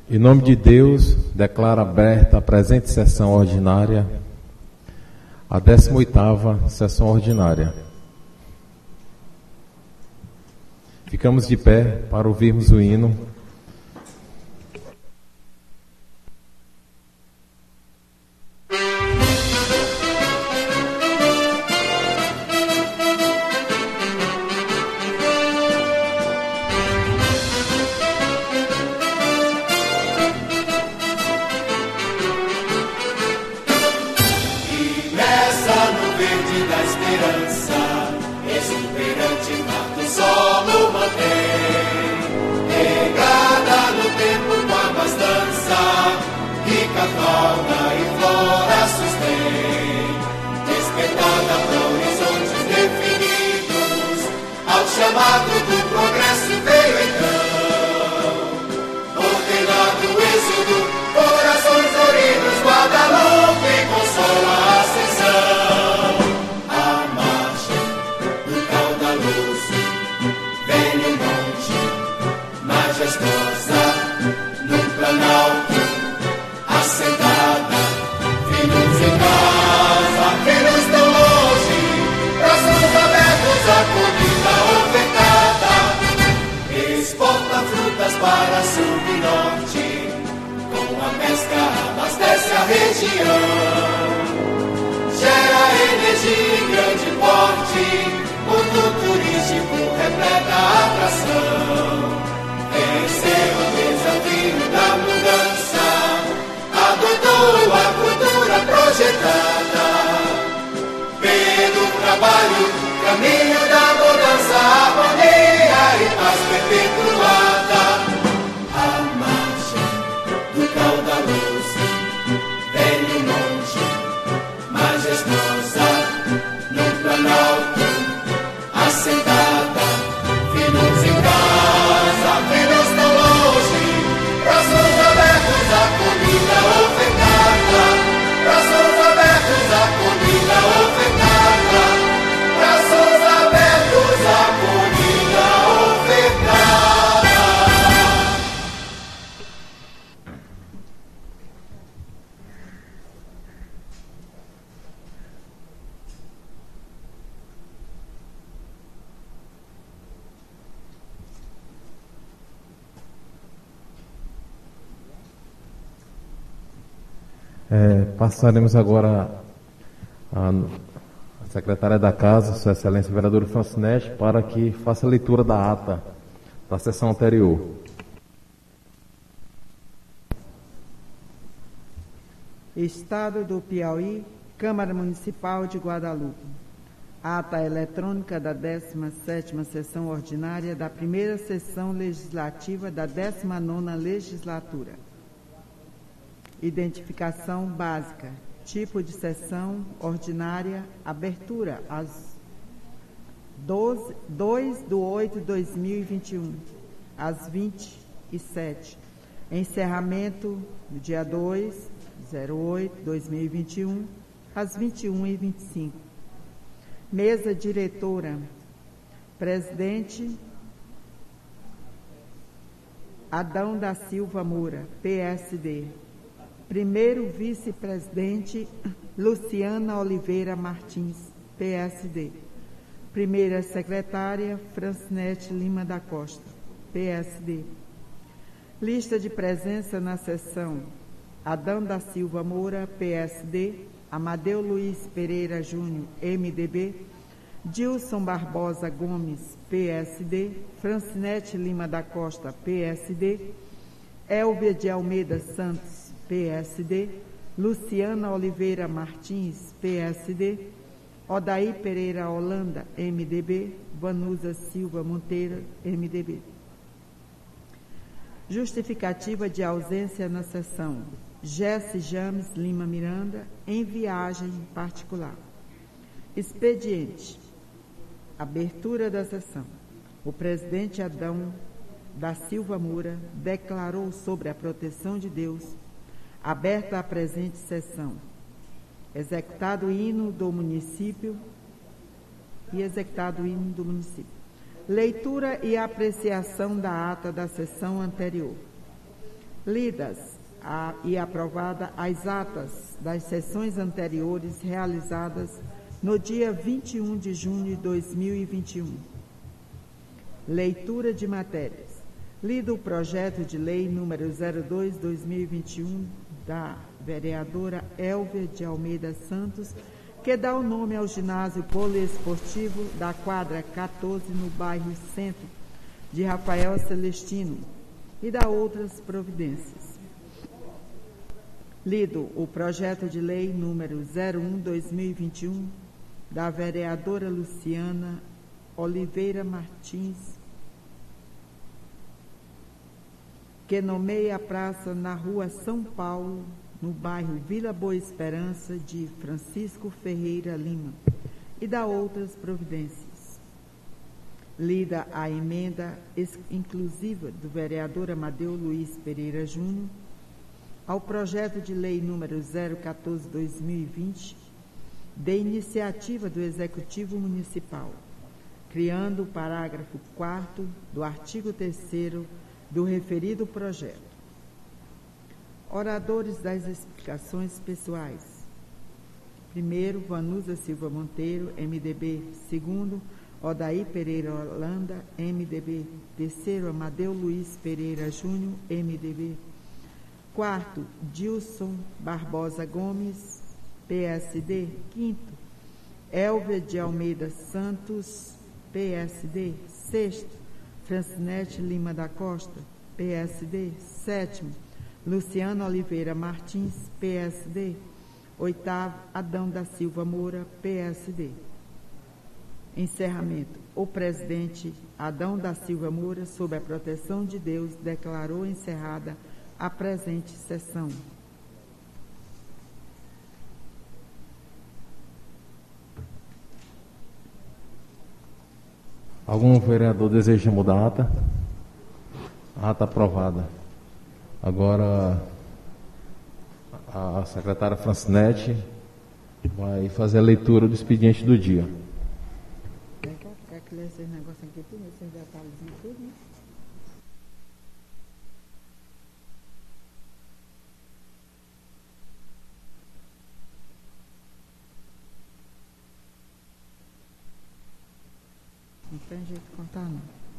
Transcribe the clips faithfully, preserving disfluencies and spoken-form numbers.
Em nome de Deus, declaro aberta a presente sessão ordinária, a décima oitava sessão ordinária. Ficamos de pé para ouvirmos o hino. É, passaremos agora a, a secretária da Casa, Sua Excelência Vereadora Francinete, para que faça a leitura da ata da sessão anterior. Estado do Piauí, Câmara Municipal de Guadalupe. Ata eletrônica da décima sétima sessão ordinária da primeira sessão legislativa da décima nona legislatura. Identificação básica, tipo de sessão ordinária, abertura às dois de oito de dois mil e vinte e um, às vinte e sete. Encerramento no dia dois de oito de dois mil e vinte e um, às vinte e uma e vinte e cinco. Mesa diretora, presidente Adão da Silva Moura, P S D. Primeiro vice-presidente, Luciana Oliveira Martins, P S D. Primeira secretária, Francinete Lima da Costa, P S D. Lista de presença na sessão: Adão da Silva Moura, P S D. Amadeu Luiz Pereira Júnior, M D B. Dilson Barbosa Gomes, P S D. Francinete Lima da Costa, P S D. Elvia de Almeida Santos, P S D, Luciana Oliveira Martins, P S D, Odaí Pereira Holanda, M D B, Vanusa Silva Monteiro, M D B. Justificativa de ausência na sessão: Jesse James Lima Miranda, em viagem particular. Expediente: abertura da sessão. O presidente Adão da Silva Moura declarou sobre a proteção de Deus aberta a presente sessão. Executado o hino do município e executado o hino do município. Leitura e apreciação da ata da sessão anterior. Lidas a, e aprovada as atas das sessões anteriores realizadas no dia vinte e um de junho de dois mil e vinte e um. Leitura de matérias. Lido o projeto de lei número zero dois barra dois mil e vinte e um da vereadora Elvia de Almeida Santos, que dá o nome ao ginásio poliesportivo da quadra quatorze no bairro Centro de Rafael Celestino, e da outras providências. Lido o projeto de lei número zero um barra dois mil e vinte e um da vereadora Luciana Oliveira Martins, que nomeia a praça na rua São Paulo, no bairro Vila Boa Esperança, de Francisco Ferreira Lima, e da outras providências. Lida a emenda inclusiva do vereador Amadeu Luiz Pereira Júnior ao projeto de lei número zero um quatro barra dois mil e vinte, de iniciativa do Executivo Municipal, criando o parágrafo quarto do artigo terceiro do referido projeto. Oradores das explicações pessoais. Primeiro, Vanusa Silva Monteiro, M D B. Segundo, Odaí Pereira Holanda, M D B. Terceiro, Amadeu Luiz Pereira Júnior, M D B. Quarto, Dilson Barbosa Gomes, P S D. Quinto, Elvia de Almeida Santos, P S D. Sexto, Francinete Lima da Costa, P S D. Sétimo, Luciana Oliveira Martins, P S D. Oitavo, Adão da Silva Moura, P S D. Encerramento. O presidente Adão da Silva Moura, sob a proteção de Deus, declarou encerrada a presente sessão. Algum vereador deseja mudar a ata? A ata aprovada. Agora, a secretária Francinete vai fazer a leitura do expediente do dia. Quer que lê esses negócios aqui tudo, esses detalhezinhos tudo, né? Não tem jeito de contar, não.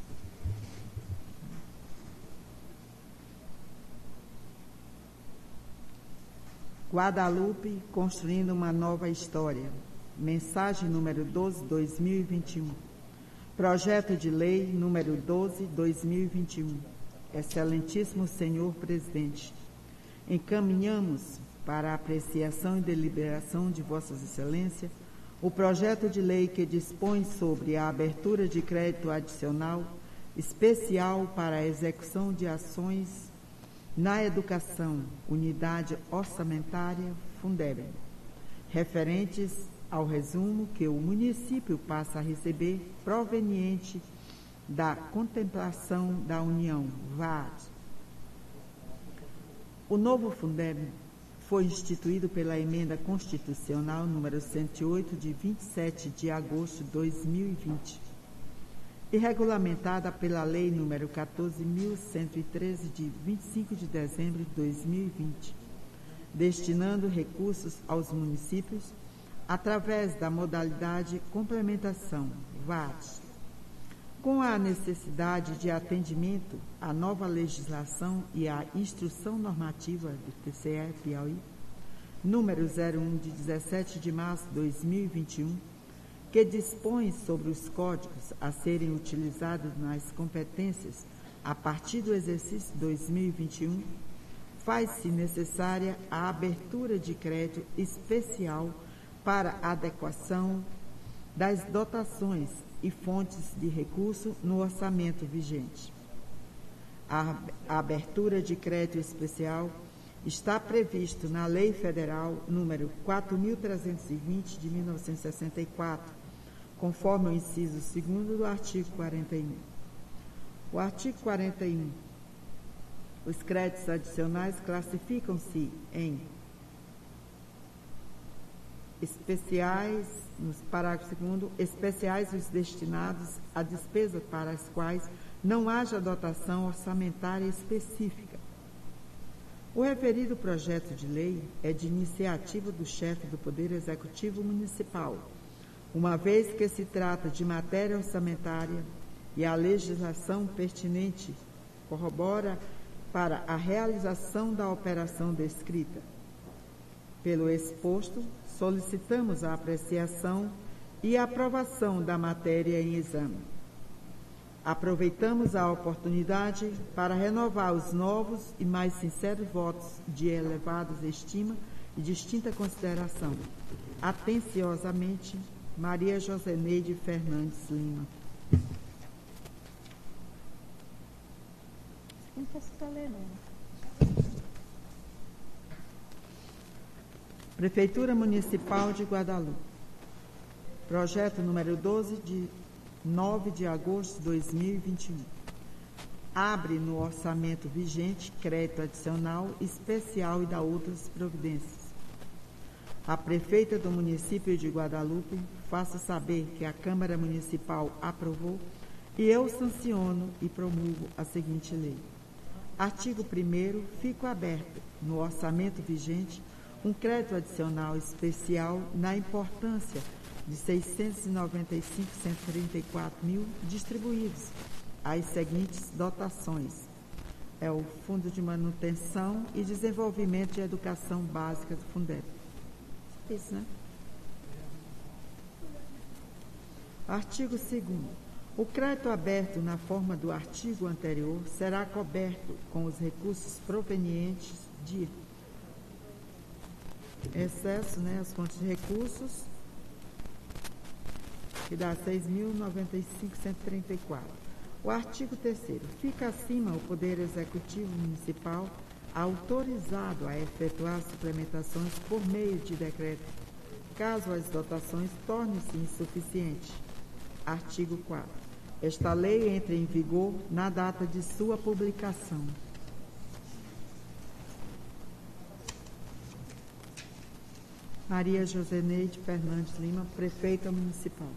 Guadalupe, construindo uma nova história. Mensagem número doze, dois mil e vinte e um. Projeto de lei número doze, dois mil e vinte e um. Excelentíssimo senhor presidente, encaminhamos para a apreciação e deliberação de vossas excelências o projeto de lei que dispõe sobre a abertura de crédito adicional especial para a execução de ações na educação, unidade orçamentária Fundeb, referentes ao resumo que o município passa a receber proveniente da contemplação da União, V A D. O novo Fundeb foi instituído pela Emenda Constitucional número cento e oito, de vinte e sete de agosto de dois mil e vinte, e regulamentada pela Lei número quatorze mil cento e treze, de vinte e cinco de dezembro de dois mil e vinte, destinando recursos aos municípios através da modalidade complementação, V A D. Com a necessidade de atendimento à nova legislação e à instrução normativa do T C E Piauí, número zero um, de dezessete de março de dois mil e vinte e um, que dispõe sobre os códigos a serem utilizados nas competências a partir do exercício dois mil e vinte e um, faz-se necessária a abertura de crédito especial para adequação das dotações e fontes de recurso no orçamento vigente. A abertura de crédito especial está previsto na Lei Federal número quatro mil trezentos e vinte, de mil novecentos e sessenta e quatro, conforme o inciso segundo do artigo quarenta e um. O artigo quarenta e um. Os créditos adicionais classificam-se em especiais, nos parágrafo segundo, especiais os destinados a despesas para as quais não haja dotação orçamentária específica. O referido projeto de lei é de iniciativa do chefe do Poder Executivo Municipal, uma vez que se trata de matéria orçamentária e a legislação pertinente corrobora para a realização da operação descrita. Pelo exposto, solicitamos a apreciação e aprovação da matéria em exame. Aproveitamos a oportunidade para renovar os novos e mais sinceros votos de elevadas estima e distinta consideração. Atenciosamente, Maria Joseneide Fernandes Lima. Não precisa ler, não. Prefeitura Municipal de Guadalupe. Projeto número doze, de nove de agosto de dois mil e vinte e um. Abre no orçamento vigente crédito adicional especial e dá outras providências. A prefeita do município de Guadalupe faça saber que a Câmara Municipal aprovou e eu sanciono e promulgo a seguinte lei. Artigo primeiro, fica aberto no orçamento vigente um crédito adicional especial na importância de seiscentos e noventa e cinco mil cento e trinta e quatro mil distribuídos às seguintes dotações. É o Fundo de Manutenção e Desenvolvimento de Educação Básica do Fundeb. Isso, né? Artigo segundo. O crédito aberto na forma do artigo anterior será coberto com os recursos provenientes de excesso, né, as fontes de recursos, que dá seis mil noventa e cinco mil cento e trinta e quatro. O artigo terceiro. Fica acima o Poder Executivo Municipal autorizado a efetuar suplementações por meio de decreto, caso as dotações tornem-se insuficientes. Artigo quarto. Esta lei entra em vigor na data de sua publicação. Maria Joseneide Fernandes Lima, prefeita municipal.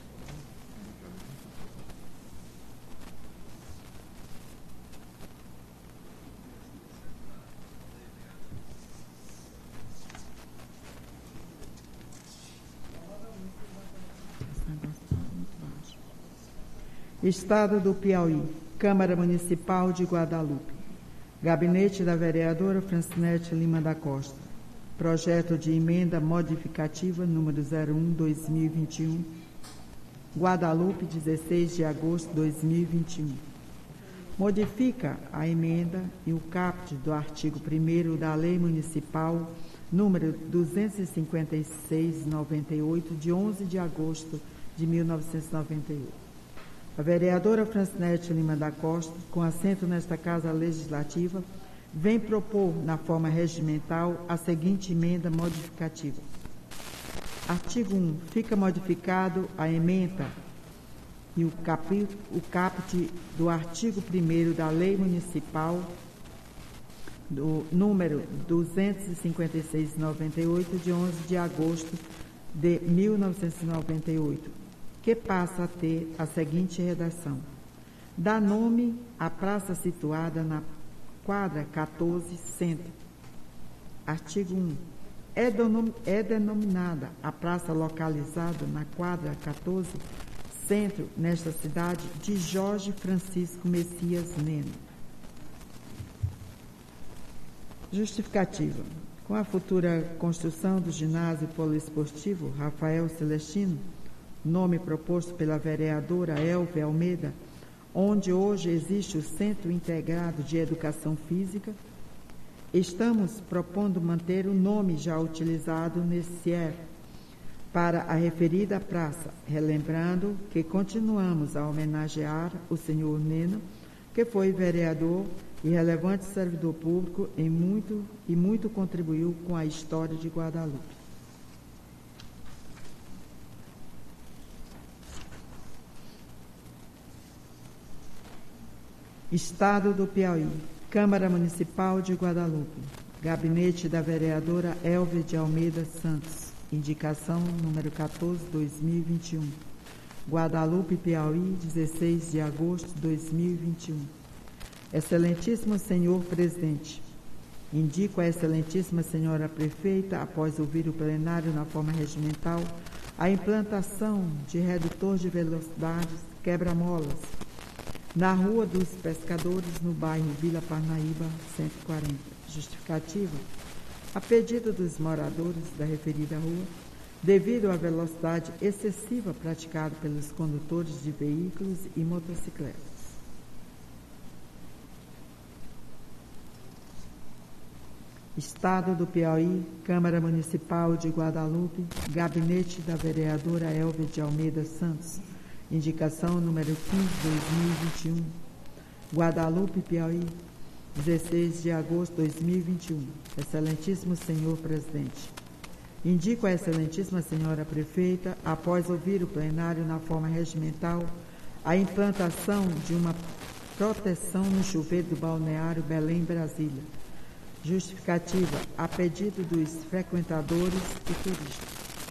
Estado do Piauí, Câmara Municipal de Guadalupe. Gabinete da vereadora Francinete Lima da Costa. Projeto de emenda modificativa número zero um, dois mil e vinte e um. Guadalupe, dezesseis de agosto de dois mil e vinte e um. Modifica a emenda e o caput do artigo primeiro da Lei Municipal número duzentos e cinquenta e seis, noventa e oito, de onze de agosto de mil novecentos e noventa e oito. A vereadora Francinete Lima da Costa, com assento nesta Casa Legislativa, vem propor, na forma regimental, a seguinte emenda modificativa. Artigo um. Fica modificado a ementa e o, capi, o caput do artigo primeiro da Lei Municipal do número duzentos e cinquenta e seis, noventa e oito, de onze de agosto de mil novecentos e noventa e oito, que passa a ter a seguinte redação. Dá nome à praça situada na quadra quatorze, centro. Artigo um. É, denom, é denominada a praça localizada na quadra quatorze, centro, nesta cidade, de Jorge Francisco Messias Neno. Justificativa. Com a futura construção do ginásio poliesportivo Rafael Celestino, nome proposto pela vereadora Elvia Almeida, onde hoje existe o Centro Integrado de Educação Física, estamos propondo manter o nome já utilizado nesse C I E F para a referida praça, relembrando que continuamos a homenagear o senhor Neno, que foi vereador e relevante servidor público em muito, e muito contribuiu com a história de Guadalupe. Estado do Piauí, Câmara Municipal de Guadalupe, Gabinete da vereadora Elvia de Almeida Santos, indicação número quatorze, dois mil e vinte e um. Guadalupe, Piauí, dezesseis de agosto de dois mil e vinte e um. Excelentíssimo senhor presidente, Indico à excelentíssima senhora prefeita, após ouvir o plenário na forma regimental, a implantação de redutor de velocidades quebra-molas na Rua dos Pescadores, no bairro Vila Parnaíba, cento e quarenta. Justificativa: a pedido dos moradores da referida rua, devido à velocidade excessiva praticada pelos condutores de veículos e motocicletas. Estado do Piauí, Câmara Municipal de Guadalupe, Gabinete da Vereadora Elvia de Almeida Santos, indicação número quinze, dois mil e vinte e um, Guadalupe, Piauí, dezesseis de agosto de dois mil e vinte e um. Excelentíssimo senhor presidente, indico à excelentíssima senhora prefeita, após ouvir o plenário na forma regimental, a implantação de uma proteção no chuveiro do balneário Belém, Brasília. Justificativa: a pedido dos frequentadores e turistas.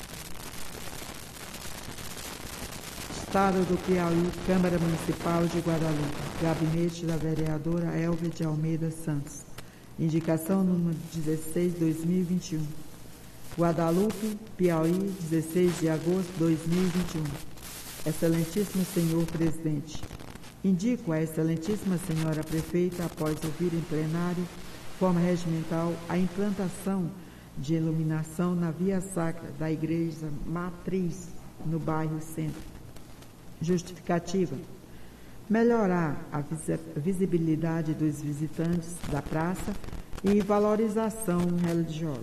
Estado do Piauí, Câmara Municipal de Guadalupe, Gabinete da Vereadora Elvia de Almeida Santos, indicação número dezesseis, dois mil e vinte e um. Guadalupe, Piauí, dezesseis de agosto de dois mil e vinte e um. Excelentíssimo senhor presidente, indico à excelentíssima senhora prefeita, após ouvir em plenário, forma regimental, a implantação de iluminação na via sacra da Igreja Matriz, no bairro Centro. Justificativa: melhorar a visibilidade dos visitantes da praça e valorização religiosa.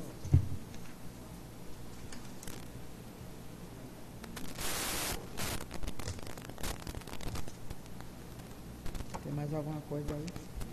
Tem mais alguma coisa aí?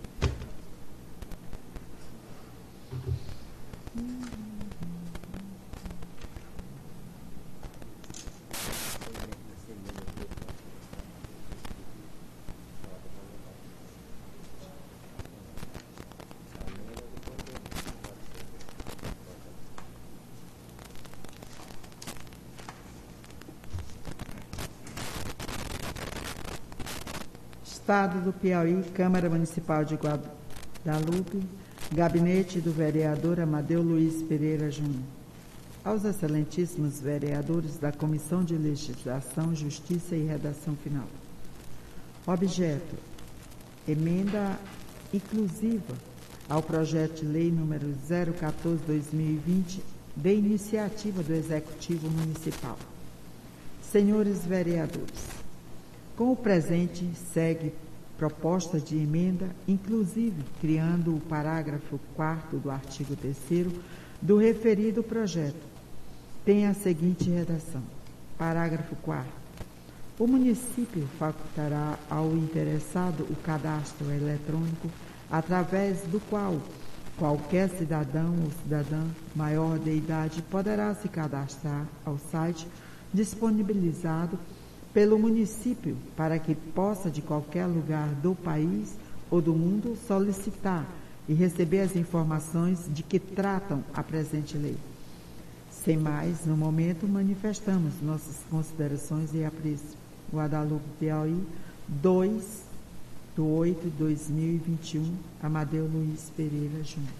Estado do Piauí, Câmara Municipal de Guadalupe, Gabinete do Vereador Amadeu Luiz Pereira Júnior. Aos excelentíssimos vereadores da Comissão de Legislação, Justiça e Redação Final. Objeto: emenda inclusiva ao projeto de lei número zero quatorze barra dois mil e vinte, de iniciativa do Executivo Municipal. Senhores vereadores, com o presente segue proposta de emenda, inclusive criando o parágrafo quarto do artigo terceiro do referido projeto. Tem a seguinte redação: parágrafo quarto. O município facultará ao interessado o cadastro eletrônico através do qual qualquer cidadão ou cidadã maior de idade poderá se cadastrar ao site disponibilizado pelo município para que possa, de qualquer lugar do país ou do mundo, solicitar e receber as informações de que tratam a presente lei. Sem mais, no momento, manifestamos nossas considerações e apreço. Guadalupe, Piauí, dois de oito de dois mil e vinte e um, Amadeu Luiz Pereira Júnior.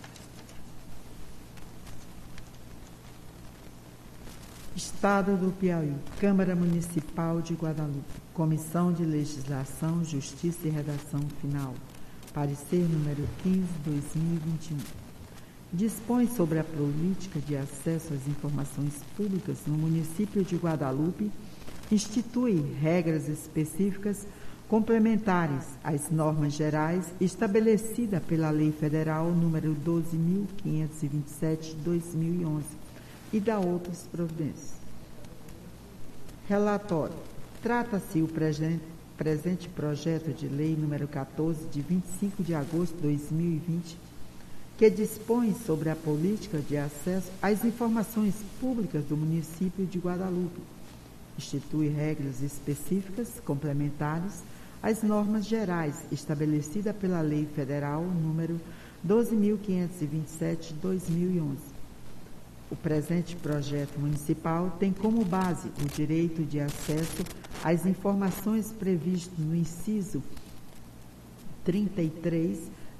Estado do Piauí, Câmara Municipal de Guadalupe, Comissão de Legislação, Justiça e Redação Final, parecer número quinze de dois mil e vinte e um. Dispõe sobre a política de acesso às informações públicas no município de Guadalupe, institui regras específicas complementares às normas gerais estabelecidas pela Lei Federal número doze mil quinhentos e vinte e sete de dois mil e onze, e dá outras providências. Relatório. Trata-se o presente, presente projeto de lei número quatorze, de vinte e cinco de agosto de dois mil e vinte, que dispõe sobre a política de acesso às informações públicas do município de Guadalupe. Institui regras específicas complementares às normas gerais estabelecidas pela Lei Federal número doze mil quinhentos e vinte e sete de dois mil e onze. O presente projeto municipal tem como base o direito de acesso às informações previsto no inciso trinta e três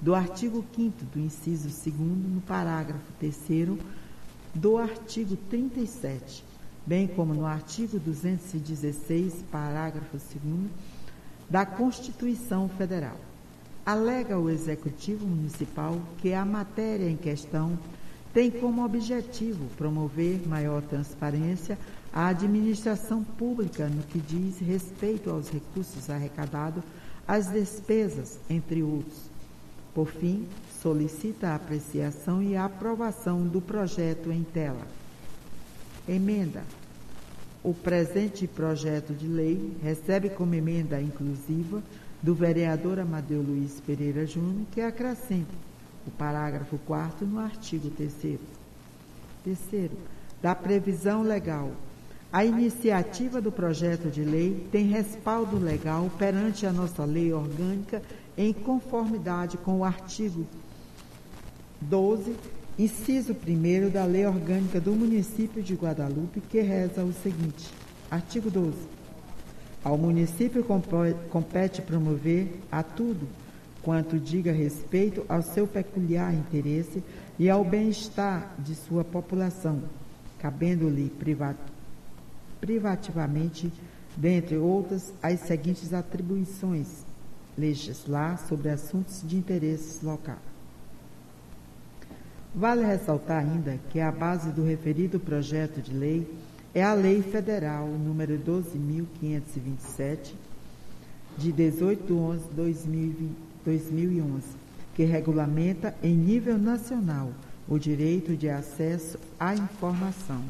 do artigo quinto do inciso segundo, no parágrafo terceiro do artigo trinta e sete, bem como no artigo duzentos e dezesseis, parágrafo segundo, da Constituição Federal. Alega o Executivo Municipal que a matéria em questão tem como objetivo promover maior transparência à administração pública no que diz respeito aos recursos arrecadados, às despesas, entre outros. Por fim, solicita a apreciação e a aprovação do projeto em tela. Emenda. O presente projeto de lei recebe como emenda inclusiva do vereador Amadeu Luiz Pereira Júnior, que acrescenta o parágrafo quarto no artigo terceiro. Terceiro, da previsão legal. A iniciativa do projeto de lei tem respaldo legal perante a nossa lei orgânica em conformidade com o artigo doze, inciso primeiro da Lei Orgânica do Município de Guadalupe, que reza o seguinte: artigo doze. Ao município compete promover a tudo quanto diga respeito ao seu peculiar interesse e ao bem-estar de sua população, cabendo-lhe privat, privativamente, dentre outras, as seguintes atribuições: legislar sobre assuntos de interesses locais. Vale ressaltar ainda que a base do referido projeto de lei é a Lei Federal número doze mil quinhentos e vinte e sete, de dezoito de onze de dois mil e onze, que regulamenta em nível nacional o direito de acesso à informação.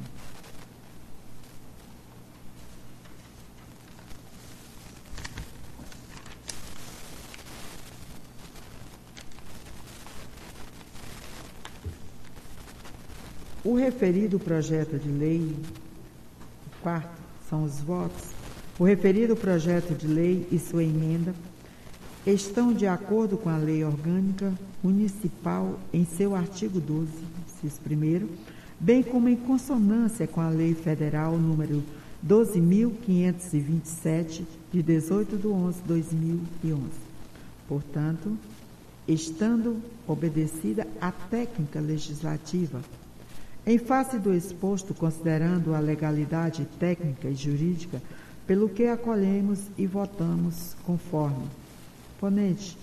O referido projeto de lei, quarto, são os votos. O referido projeto de lei e sua emenda estão de acordo com a Lei Orgânica Municipal em seu artigo doze, inciso primeiro, bem como em consonância com a Lei Federal número doze mil quinhentos e vinte e sete, de dezoito de onze de dois mil e onze. Portanto, estando obedecida a técnica legislativa, em face do exposto, considerando a legalidade técnica e jurídica, pelo que acolhemos e votamos conforme. Ponente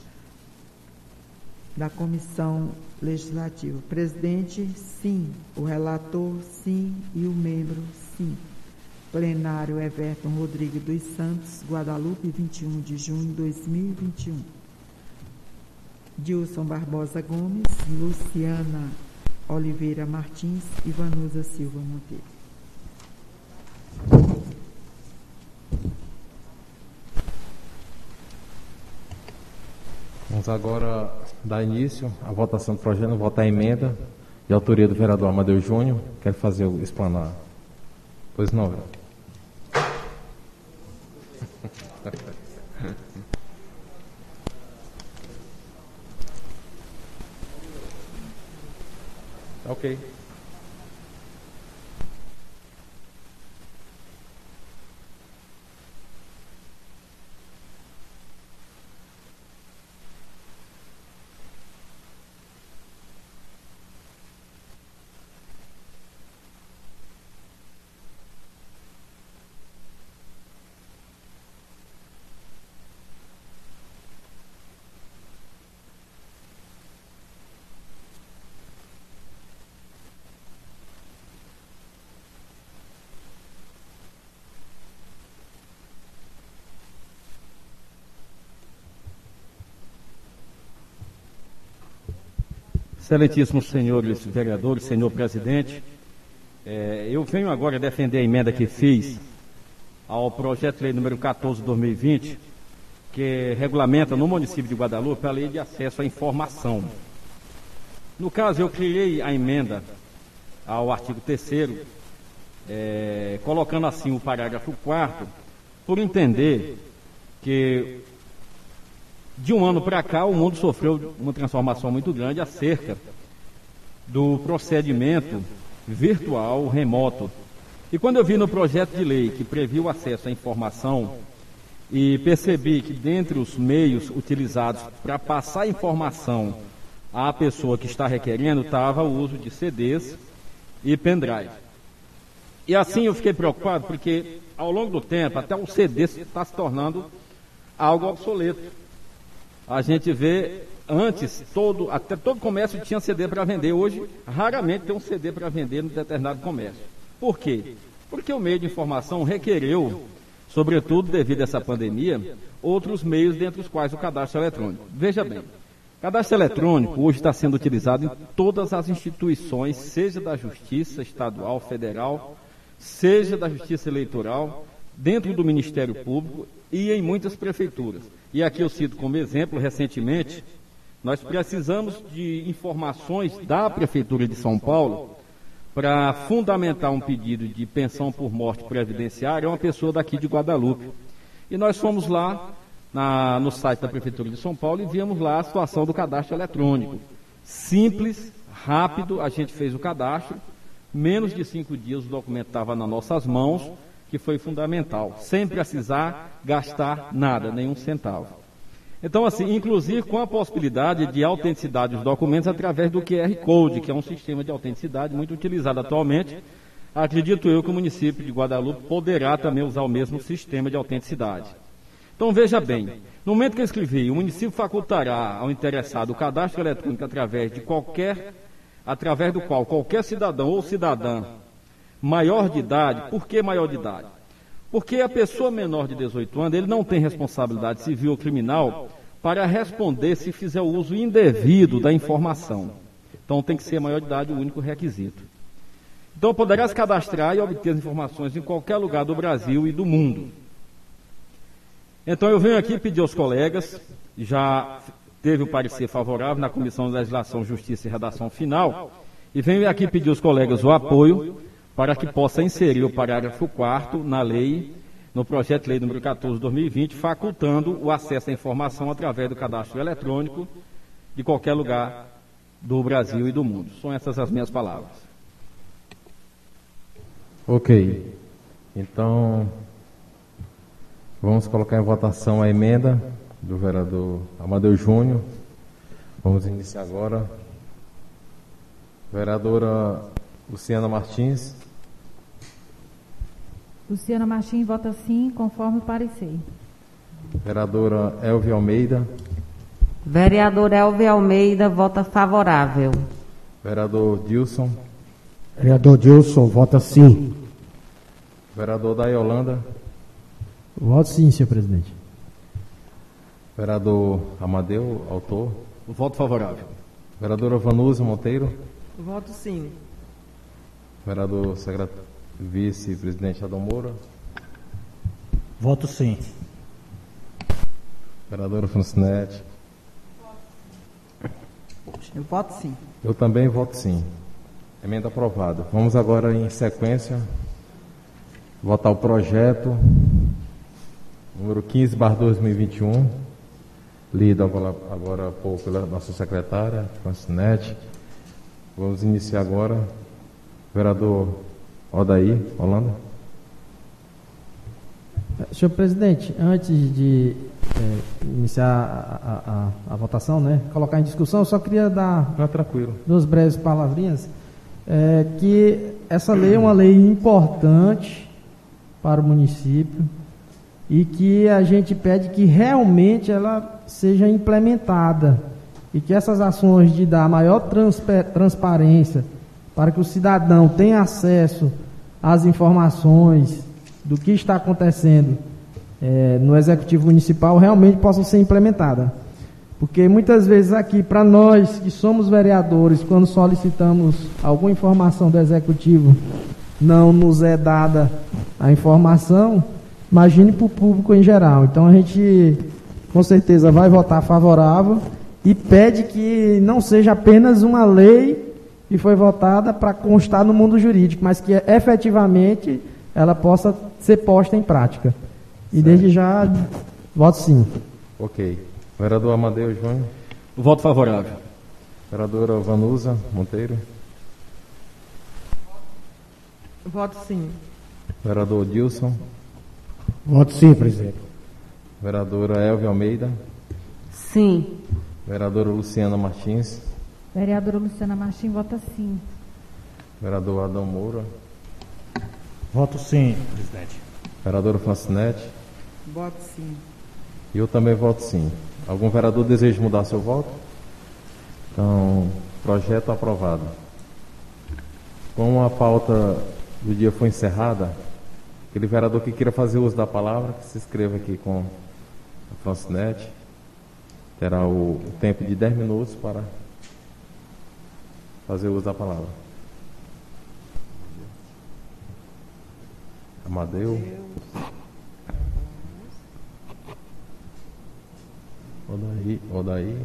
da Comissão Legislativa. Presidente, sim. O relator, sim. E o membro, sim. Plenário, Everton Rodrigues dos Santos, Guadalupe, vinte e um de junho de dois mil e vinte e um. Dilson Barbosa Gomes, Luciana Oliveira Martins e Vanusa Silva Monteiro. Vamos agora dar início à votação do projeto, votar a emenda de autoria do vereador Amadeu Júnior. Quer fazer o explanar? Pois não, velho. Ok. Excelentíssimos senhores vereadores, senhor presidente, é, eu venho agora defender a emenda que fiz ao projeto de lei número quatorze de dois mil e vinte, que regulamenta no município de Guadalupe a lei de acesso à informação. No caso, eu criei a emenda ao artigo terceiro, é, colocando assim o parágrafo quarto, por entender que de um ano para cá, o mundo sofreu uma transformação muito grande acerca do procedimento virtual remoto. E quando eu vi no projeto de lei que previu o acesso à informação e percebi que dentre os meios utilizados para passar informação à pessoa que está requerendo estava o uso de C Ds e pendrive. E assim eu fiquei preocupado porque ao longo do tempo até o C D está se tornando algo obsoleto. A gente vê antes, todo, até todo comércio tinha C D para vender, hoje raramente tem um C D para vender no determinado comércio. Por quê? Porque o meio de informação requereu, sobretudo devido a essa pandemia, outros meios dentre os quais o cadastro eletrônico. Veja bem, o cadastro eletrônico hoje está sendo utilizado em todas as instituições, seja da Justiça Estadual, Federal, seja da Justiça Eleitoral, dentro do Ministério Público e em muitas prefeituras. E aqui eu cito como exemplo, recentemente, nós precisamos de informações da Prefeitura de São Paulo para fundamentar um pedido de pensão por morte previdenciária a uma pessoa daqui de Guadalupe. E nós fomos lá na, no site da Prefeitura de São Paulo e vimos lá a situação do cadastro eletrônico. Simples, rápido, a gente fez o cadastro, menos de cinco dias o documento estava nas nossas mãos, que foi fundamental, sem precisar gastar nada, nenhum centavo. Então, assim, inclusive com a possibilidade de autenticidade dos documentos através do Q R Code, que é um sistema de autenticidade muito utilizado atualmente. Acredito eu que o município de Guadalupe poderá também usar o mesmo sistema de autenticidade. Então, veja bem, no momento que eu escrevi, o município facultará ao interessado o cadastro eletrônico através de qualquer, através do qual qualquer cidadão ou cidadã maior de idade. Por que maior de idade? Porque a pessoa menor de dezoito anos, ele não tem responsabilidade civil ou criminal para responder se fizer o uso indevido da informação. Então tem que ser maior de idade o único requisito. Então poderá se cadastrar e obter as informações em qualquer lugar do Brasil e do mundo. Então eu venho aqui pedir aos colegas, já teve o parecer favorável na Comissão de Legislação, Justiça e Redação Final, e venho aqui pedir aos colegas o apoio para que possa inserir o parágrafo quarto na lei, no projeto de lei número quatorze de dois mil e vinte, facultando o acesso à informação através do cadastro eletrônico de qualquer lugar do Brasil e do mundo. São essas as minhas palavras. Ok. Então, vamos colocar em votação a emenda do vereador Amadeu Júnior. Vamos iniciar agora. Vereadora Luciana Martins. Luciana Martins vota sim, conforme o parecer. Vereadora Elvia Almeida. Vereador Elvia Almeida vota favorável. Vereador Dilson. Vereador Dilson vota sim. Vereador Day Holanda. Voto sim, senhor presidente. Vereador Amadeu, autor. Voto favorável. Vereadora Vanusa Monteiro. Voto sim. Vereador secretário, vice-presidente Adão Moura. Voto sim. Vereadora Francinete. Eu voto sim. Eu também voto sim. Emenda aprovada. Vamos agora, em sequência, votar o projeto número quinze barra dois mil e vinte e um, lido agora, agora há pouco pela nossa secretária, Francinete. Vamos iniciar agora. Vereador Odaí Holanda. Senhor presidente, antes de é, iniciar a, a, a, a votação, né, colocar em discussão, eu só queria dar Não, tranquilo. duas breves palavrinhas, é, que essa lei é uma lei importante para o município e que a gente pede que realmente ela seja implementada e que essas ações de dar maior transparência para que o cidadão tenha acesso às informações do que está acontecendo é, no Executivo Municipal realmente possam ser implementadas. Porque muitas vezes aqui, para nós que somos vereadores, quando solicitamos alguma informação do Executivo, não nos é dada a informação, imagine para o público em geral. Então a gente, com certeza, vai votar favorável e pede que não seja apenas uma lei que foi votada para constar no mundo jurídico, mas que efetivamente ela possa ser posta em prática. E certo. Desde já, voto sim. Ok. Vereador Amadeu Júnior. Voto favorável. Vereadora Vanusa Monteiro. Voto sim. Vereador Dilson. Voto sim, presidente. Vereadora Elvia Almeida. Sim. Vereadora Luciana Martins. Vereadora Luciana Martins vota sim. Vereador Adão Moura. Voto sim, presidente. Vereadora Francinete. Voto sim. E eu também voto sim. Algum vereador deseja mudar seu voto? Então, projeto aprovado. Como a pauta do dia foi encerrada, aquele vereador que queira fazer uso da palavra, que se inscreva aqui com a Francinete. Terá o tempo de dez minutos para fazer uso da palavra. Amadeu. Odaí. Odaí.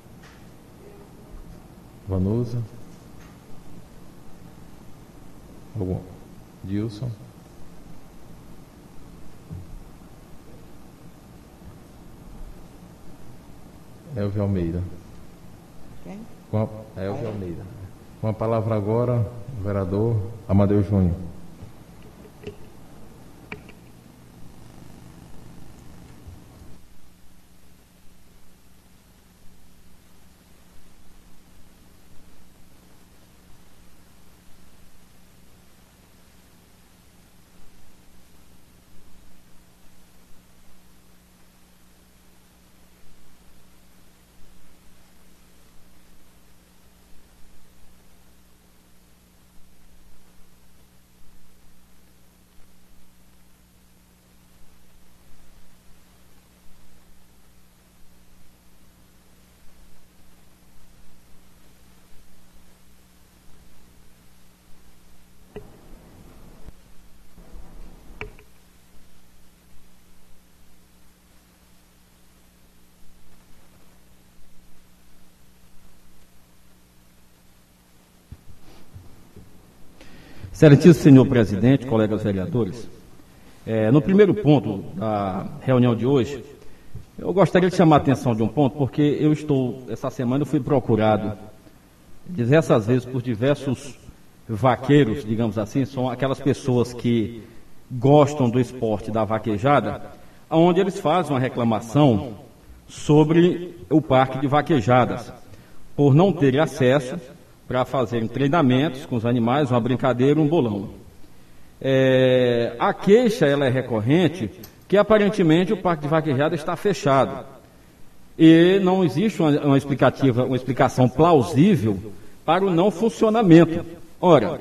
Vanusa. Algum? Dilson. Elvia Almeida. Quem? Com a, Elvia Almeida. Com a palavra agora, o vereador Amadeu Júnior. Excelentíssimo senhor presidente, colegas vereadores, é, no primeiro ponto da reunião de hoje, eu gostaria de chamar a atenção de um ponto, porque eu estou, essa semana eu fui procurado diversas vezes por diversos vaqueiros, digamos assim, são aquelas pessoas que gostam do esporte da vaquejada, onde eles fazem uma reclamação sobre o parque de vaquejadas, por não terem acesso para fazerem treinamentos com os animais, uma brincadeira, um bolão. É, a queixa ela é recorrente, que aparentemente o parque de vaquejada está fechado e não existe uma, uma, explicativa, uma explicação plausível para o não funcionamento. Ora,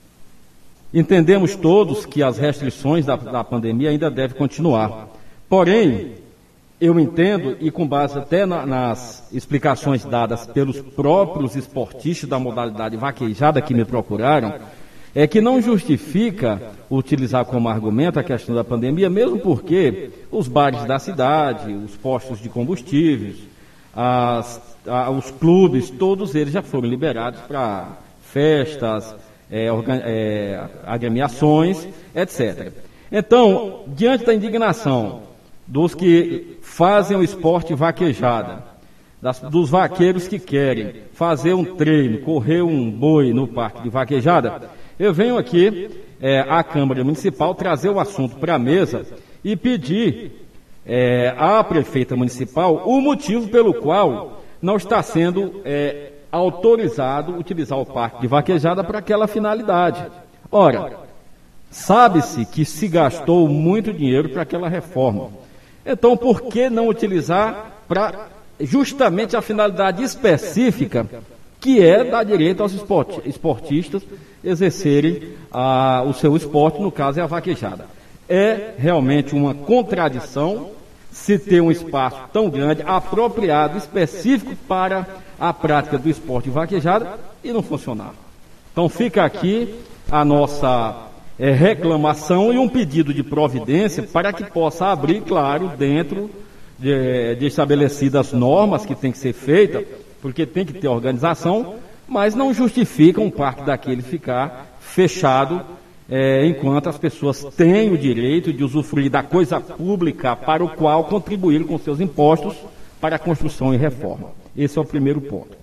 entendemos todos que as restrições da, da pandemia ainda devem continuar, porém, eu entendo, e com base até na, nas explicações dadas pelos próprios esportistas da modalidade vaquejada que me procuraram, é que não justifica utilizar como argumento a questão da pandemia, mesmo porque os bares da cidade, os postos de combustíveis, as, a, os clubes, todos eles já foram liberados para festas, é, organ, é, agremiações, etcétera. Então, diante da indignação dos que fazem o esporte vaquejada, das, dos vaqueiros que querem fazer um treino, correr um boi no parque de vaquejada, eu venho aqui é, à Câmara Municipal trazer o assunto para a mesa e pedir é, à prefeita municipal o motivo pelo qual não está sendo é, autorizado utilizar o parque de vaquejada para aquela finalidade. Ora, sabe-se que se gastou muito dinheiro para aquela reforma. Então, por que não utilizar para justamente a finalidade específica, que é dar direito aos esportistas exercerem ah, o seu esporte, no caso é a vaquejada. É realmente uma contradição se ter um espaço tão grande, apropriado, específico para a prática do esporte vaquejada e não funcionar. Então fica aqui a nossa É, reclamação e um pedido de providência para que possa abrir, claro, dentro de, de estabelecidas normas que tem que ser feita, porque tem que ter organização, mas não justifica um parque daquele ficar fechado é, enquanto as pessoas têm o direito de usufruir da coisa pública para o qual contribuíram com seus impostos para a construção e reforma. Esse é o primeiro ponto.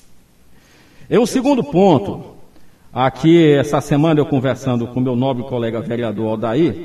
E o segundo ponto, aqui essa semana eu conversando com meu nobre colega vereador Aldair,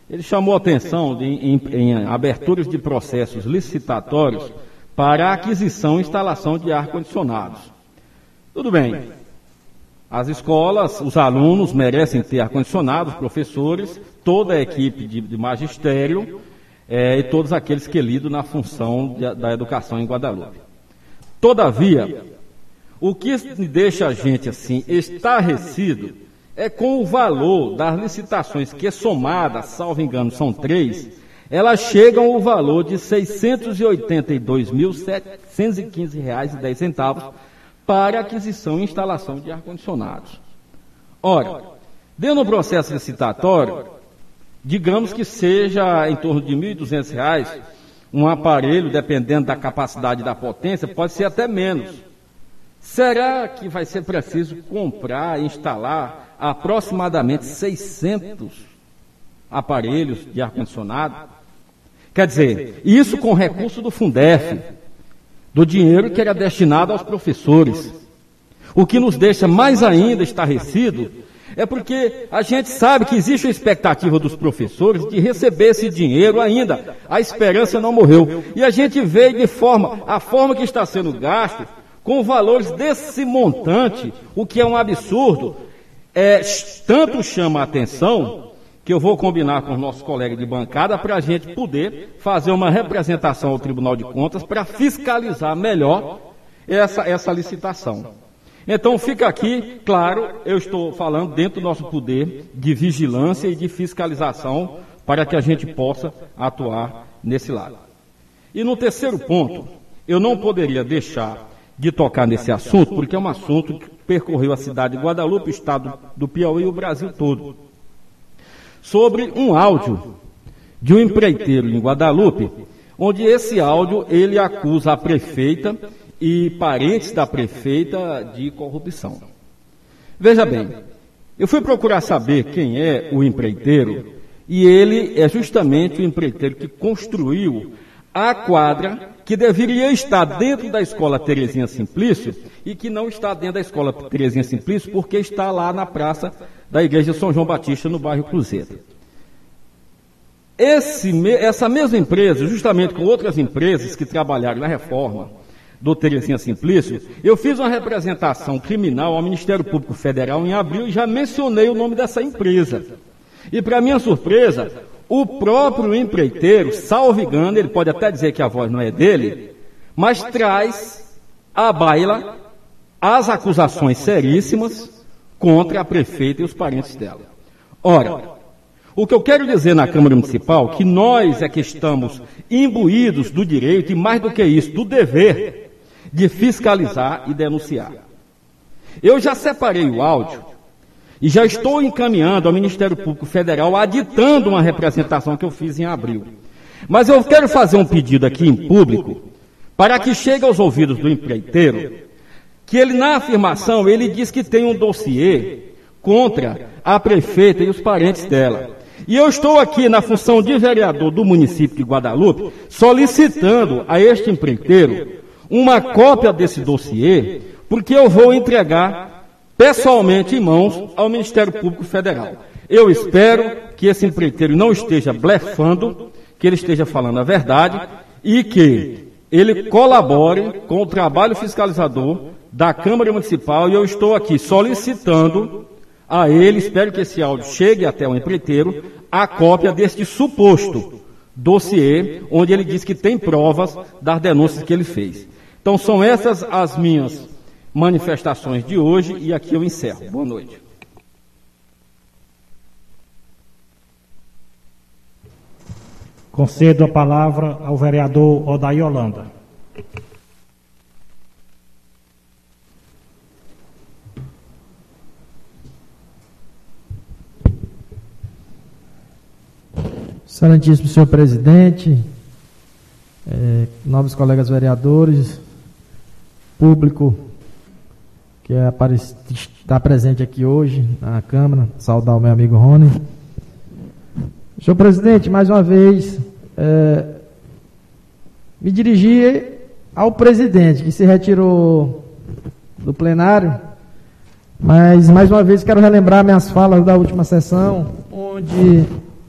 ele chamou a atenção de, em, em aberturas de processos licitatórios para a aquisição e instalação de ar-condicionados. Tudo bem, as escolas, os alunos merecem ter ar-condicionado, os professores, toda a equipe de, de magistério é, e todos aqueles que lidam na função de, da educação em Guadalupe. Todavia, o que deixa a gente assim estarrecido é com o valor das licitações que, somadas, salvo engano, são três, elas chegam ao valor de seiscentos e oitenta e dois mil, setecentos e quinze reais e dez centavos para aquisição e instalação de ar-condicionados. Ora, dentro do processo licitatório, digamos que seja em torno de mil e duzentos reais, um aparelho, dependendo da capacidade e da potência, pode ser até menos. Será que vai ser preciso comprar e instalar aproximadamente seiscentos aparelhos de ar-condicionado? Quer dizer, isso com recurso do Fundef, do dinheiro que era destinado aos professores. O que nos deixa mais ainda estarrecido é porque a gente sabe que existe a expectativa dos professores de receber esse dinheiro ainda. A esperança não morreu. E a gente vê de forma, a forma que está sendo gasto, com valores desse montante, o que é um absurdo, é, tanto chama a atenção, que eu vou combinar com os nossos colegas de bancada para a gente poder fazer uma representação ao Tribunal de Contas para fiscalizar melhor essa, essa licitação. Então fica aqui, claro, eu estou falando dentro do nosso poder de vigilância e de fiscalização para que a gente possa atuar nesse lado. E no terceiro ponto, eu não poderia deixar de tocar nesse assunto, porque é um assunto que percorreu a cidade de Guadalupe, o estado do Piauí e o Brasil todo. Sobre um áudio de um empreiteiro em Guadalupe, onde esse áudio ele acusa a prefeita e parentes da prefeita de corrupção. Veja bem, eu fui procurar saber quem é o empreiteiro, e ele é justamente o empreiteiro que construiu a quadra que deveria estar dentro da escola Terezinha Simplício e que não está dentro da escola Terezinha Simplício porque está lá na praça da igreja São João Batista, no bairro Cruzeiro. Esse, essa mesma empresa, justamente com outras empresas que trabalharam na reforma do Terezinha Simplício, eu fiz uma representação criminal ao Ministério Público Federal em abril e já mencionei o nome dessa empresa. E, para minha surpresa, o próprio empreiteiro, salvo engano, ele pode até dizer que a voz não é dele, mas traz à baila as acusações seríssimas contra a prefeita e os parentes dela. Ora, o que eu quero dizer na Câmara Municipal, que nós é que estamos imbuídos do direito, e mais do que isso, do dever de fiscalizar e denunciar. Eu já separei o áudio e já estou encaminhando ao Ministério Público Federal, aditando uma representação que eu fiz em abril. Mas eu quero fazer um pedido aqui em público, para que chegue aos ouvidos do empreiteiro, que ele, na afirmação, ele diz que tem um dossiê contra a prefeita e os parentes dela. E eu estou aqui na função de vereador do município de Guadalupe, solicitando a este empreiteiro uma cópia desse dossiê, porque eu vou entregar pessoalmente em mãos ao Ministério Público Federal. Eu espero que esse empreiteiro não esteja blefando, que ele esteja falando a verdade e que ele colabore com o trabalho fiscalizador da Câmara Municipal, e eu estou aqui solicitando a ele, espero que esse áudio chegue até o empreiteiro, a cópia deste suposto dossiê, onde ele diz que tem provas das denúncias que ele fez. Então são essas as minhas manifestações de hoje, e aqui eu encerro. Boa noite. Concedo a palavra ao vereador Odair Holanda. Excelentíssimo senhor presidente, é, nobres colegas vereadores, público que é, está presente aqui hoje na Câmara, saudar o meu amigo Rony. Senhor presidente, mais uma vez, é, me dirigir ao presidente, que se retirou do plenário, mas mais uma vez quero relembrar minhas falas da última sessão, onde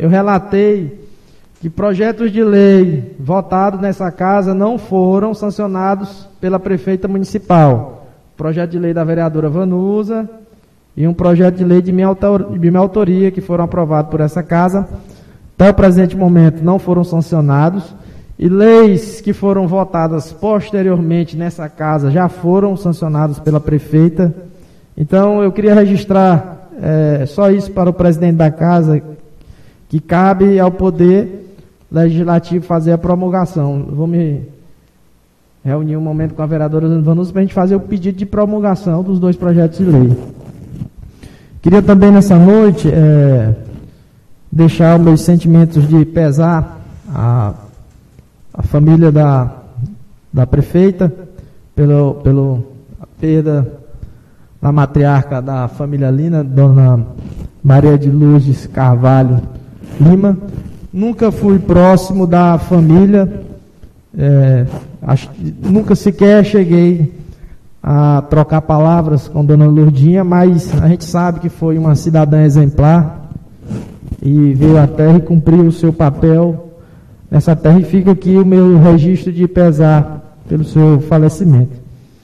eu relatei que projetos de lei votados nessa casa não foram sancionados pela prefeita municipal. Projeto de lei da vereadora Vanusa e um projeto de lei de minha, autor, de minha autoria que foram aprovados por essa casa. Até o presente momento não foram sancionados. E leis que foram votadas posteriormente nessa casa já foram sancionadas pela prefeita. Então eu queria registrar é, só isso para o presidente da casa, que cabe ao Poder Legislativo fazer a promulgação. Eu vou me reunir um momento com a vereadora Vanusa para a gente fazer o pedido de promulgação dos dois projetos de lei. Queria também nessa noite é, deixar os meus sentimentos de pesar a a família da, da prefeita, pelo, pelo a perda da matriarca da família Lina, dona Maria de Lourdes Carvalho Lima. Nunca fui próximo da família, é, acho, nunca sequer cheguei a trocar palavras com dona Lourdinha, mas a gente sabe que foi uma cidadã exemplar e veio à terra e cumpriu o seu papel nessa terra, e fica aqui o meu registro de pesar pelo seu falecimento.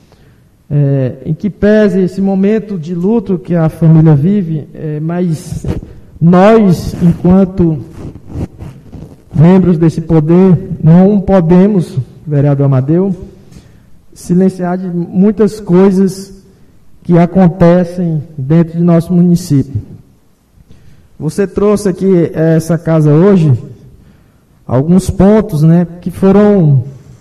É, em que pese esse momento de luto que a família vive, é, mas nós, enquanto membros desse poder, não podemos, vereador Amadeu, silenciar de muitas coisas que acontecem dentro de nosso município. Você trouxe aqui essa casa hoje alguns pontos, né, que foram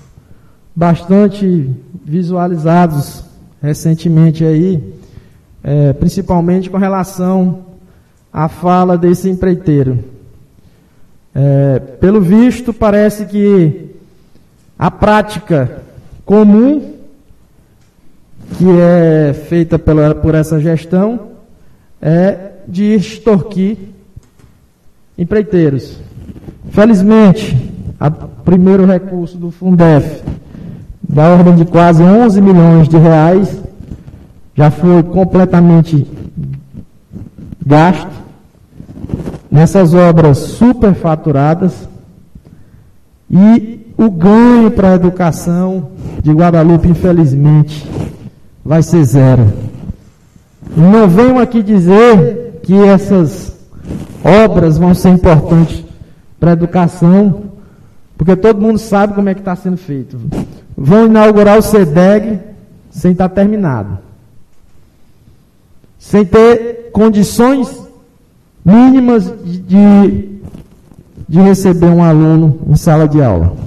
bastante visualizados recentemente aí, é, principalmente com relação à fala desse empreiteiro. É, pelo visto, parece que a prática comum que é feita pela, por essa gestão é de extorquir empreiteiros. Felizmente, o primeiro recurso do Fundef, da ordem de quase onze milhões de reais, já foi completamente gasto nessas obras superfaturadas, e o ganho para a educação de Guadalupe, infelizmente, vai ser zero. Não venho aqui dizer que essas obras vão ser importantes para a educação, porque todo mundo sabe como é que está sendo feito. Vão inaugurar o SEDEG sem estar terminado, sem ter condições mínimas de, de receber um aluno em sala de aula.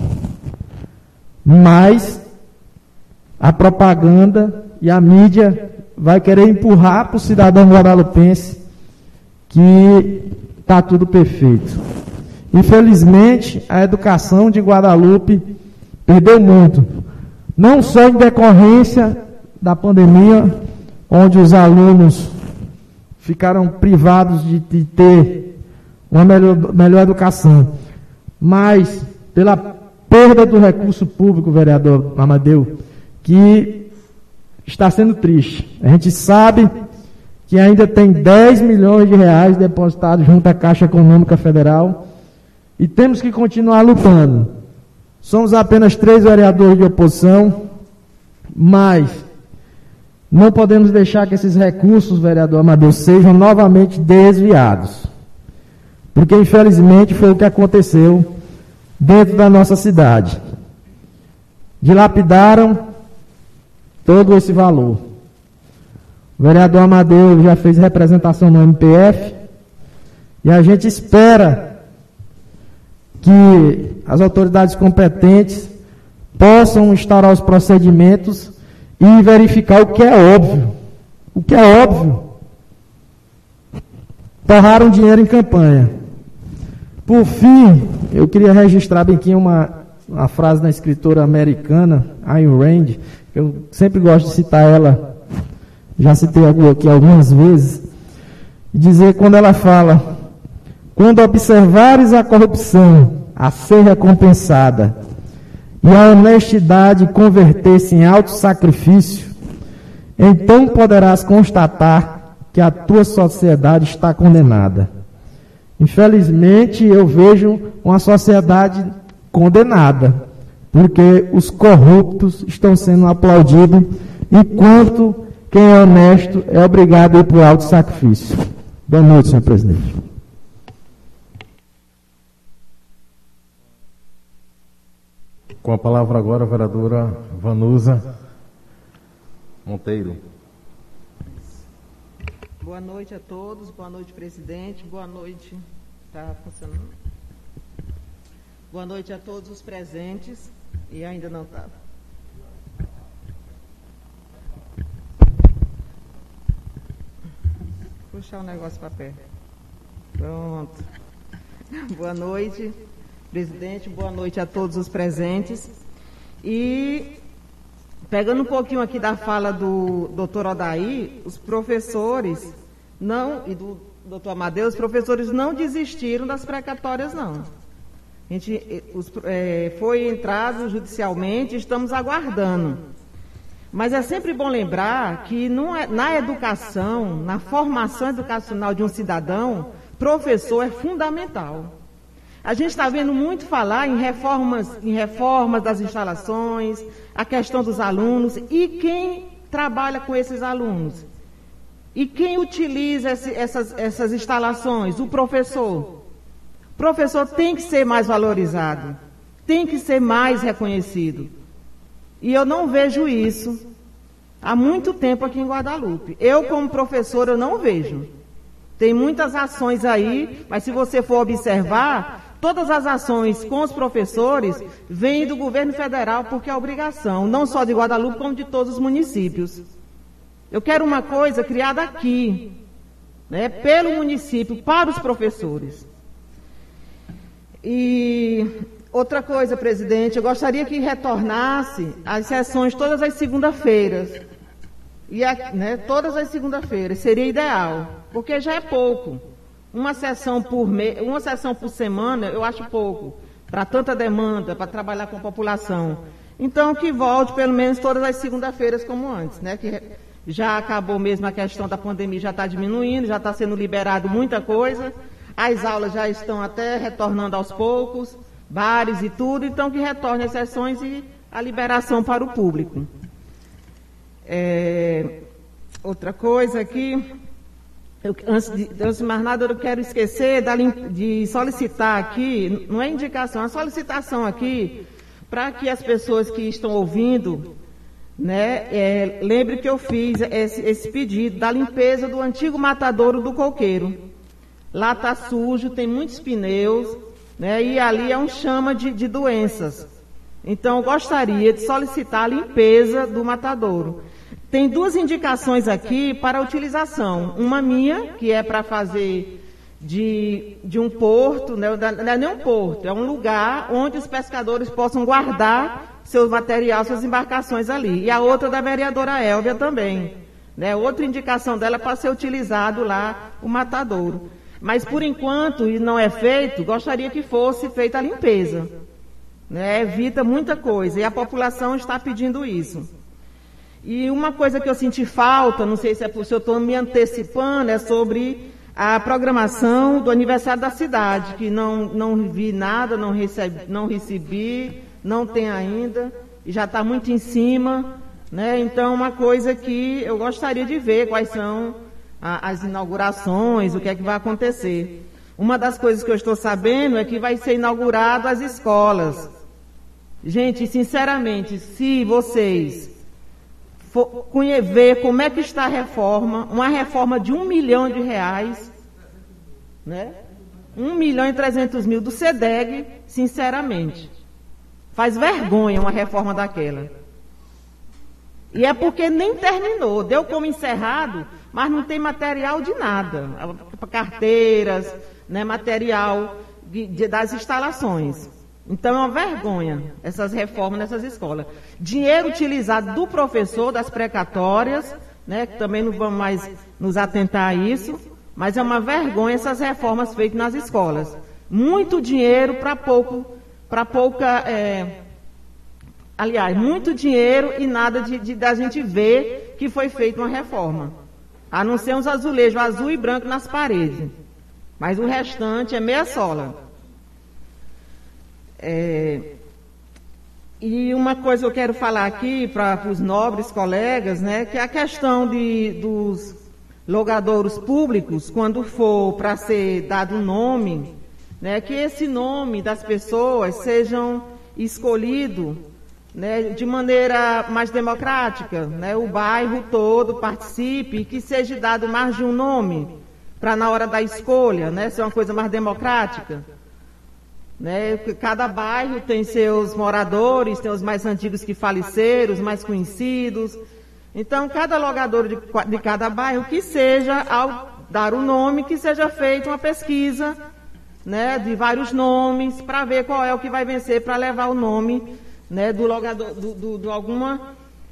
Mas a propaganda e a mídia vai querer empurrar para o cidadão guadalupense que está tudo perfeito. Infelizmente, a educação de Guadalupe perdeu muito, não só em decorrência da pandemia, onde os alunos ficaram privados de, de ter uma melhor, melhor educação, mas pela perda do recurso público, vereador Amadeu, que está sendo triste. A gente sabe que ainda tem dez milhões de reais depositados junto à Caixa Econômica Federal, e temos que continuar lutando. Somos apenas três vereadores de oposição, mas não podemos deixar que esses recursos, vereador Amadeu, sejam novamente desviados. Porque, infelizmente, foi o que aconteceu dentro da nossa cidade. Dilapidaram todo esse valor. O vereador Amadeu já fez representação no M P F, e a gente espera que as autoridades competentes possam instaurar os procedimentos e verificar o que é óbvio. O que é óbvio. Torraram dinheiro em campanha. Por fim, eu queria registrar bem aqui uma, uma frase da escritora americana, Ayn Rand. Eu sempre gosto de citar ela, já citei aqui algumas vezes, e dizer quando ela fala: quando observares a corrupção a ser recompensada e a honestidade converter-se em alto sacrifício, então poderás constatar que a tua sociedade está condenada. Infelizmente, eu vejo uma sociedade condenada, porque os corruptos estão sendo aplaudidos, enquanto quem é honesto é obrigado a ir para o alto sacrifício. Boa noite, senhor presidente. Com a palavra agora a vereadora Vanusa Monteiro. Boa noite a todos, boa noite, presidente, boa noite, está funcionando? Boa noite a todos os presentes, e ainda não está. Puxar o negócio para perto. Pronto. Boa noite, presidente, boa noite a todos os presentes. E, pegando um pouquinho aqui da fala do doutor Odaí, os professores não, e do doutor Amadeu, os professores não desistiram das precatórias, não. A gente os, é, foi entrado judicialmente, estamos aguardando. Mas é sempre bom lembrar que não é, na educação, na formação educacional de um cidadão, professor é fundamental. A gente está vendo muito falar em reformas, em reformas das instalações, a questão dos alunos, e quem trabalha com esses alunos? E quem utiliza esse, essas, essas instalações? O professor. O professor tem que ser mais valorizado, tem que ser mais reconhecido. E eu não vejo isso há muito tempo aqui em Guadalupe. Eu, como professor, eu não vejo. Tem muitas ações aí, mas se você for observar, todas as ações com os professores vêm do governo federal, porque é obrigação, não só de Guadalupe, como de todos os municípios. Eu quero uma coisa criada aqui, né, pelo município, para os professores. E outra coisa, presidente, eu gostaria que retornasse as sessões todas as segundas-feiras. E a, né, todas as segundas-feiras, seria ideal, porque já é pouco. Uma sessão por me... uma sessão por semana, eu acho pouco, para tanta demanda, para trabalhar com a população. Então, que volte pelo menos todas as segundas-feiras como antes, né? Que já acabou mesmo a questão da pandemia, já está diminuindo, já está sendo liberado muita coisa, as aulas já estão até retornando aos poucos, bares e tudo, então que retorne as sessões e a liberação para o público. É... Outra coisa aqui... Eu, antes, de, antes de mais nada, eu quero esquecer da, de solicitar aqui, não é indicação, é solicitação aqui, para que as pessoas que estão ouvindo, né, é, lembre que eu fiz esse, esse pedido da limpeza do antigo matadouro do Coqueiro. Lá está sujo, tem muitos pneus, né, e ali é um chama de, de doenças. Então, eu gostaria de solicitar a limpeza do matadouro. Tem duas indicações aqui para a utilização. Uma minha, que é para fazer de, de um porto, né, não é nem um porto, é um lugar onde os pescadores possam guardar seus materiais, suas embarcações ali. E a outra da vereadora Elvia também. Né, outra indicação dela é para ser utilizado lá o matadouro. Mas, por enquanto, e não é feito, gostaria que fosse feita a limpeza. Né, evita muita coisa, e a população está pedindo isso. E uma coisa que eu senti falta, não sei se é por se eu estou me antecipando, é sobre a programação do aniversário da cidade, que não, não vi nada, não recebi, não recebi, não tem ainda, e já está muito em cima, né? Então, uma coisa que eu gostaria de ver, quais são a, as inaugurações, o que é que vai acontecer. Uma das coisas que eu estou sabendo é que vai ser inaugurado as escolas. Gente, sinceramente, se vocês for ver como é que está a reforma, uma reforma de um milhão de reais, né? Um milhão e trezentos mil do SEDEG, sinceramente, faz vergonha uma reforma daquela. E é porque nem terminou, deu como encerrado, mas não tem material de nada, carteiras, né, material de, de, das instalações. Então, é uma vergonha essas reformas nessas escolas. Dinheiro utilizado do professor, das precatórias, né, que também não vamos mais nos atentar a isso, mas é uma vergonha essas reformas feitas nas escolas. Muito dinheiro para pouco, para pouca... É, aliás, muito dinheiro e nada de, de da gente ver que foi feita uma reforma. A não ser uns azulejos azul e branco nas paredes. mas o restante é meia sola. É, e uma coisa eu quero falar aqui para os nobres colegas, né, que é a questão de, dos logradouros públicos, quando for para ser dado um nome, né, que esse nome das pessoas sejam escolhido, né, de maneira mais democrática, né, o bairro todo participe, que seja dado mais de um nome, para na hora da escolha, né, ser uma coisa mais democrática. Né, cada bairro tem seus moradores, tem os mais antigos que faleceram, os mais conhecidos. Então, cada logador de, de cada bairro, que seja, ao dar o nome, que seja feita uma pesquisa, né, de vários nomes, para ver qual é o que vai vencer para levar o nome, né, do logador, do, do, do alguma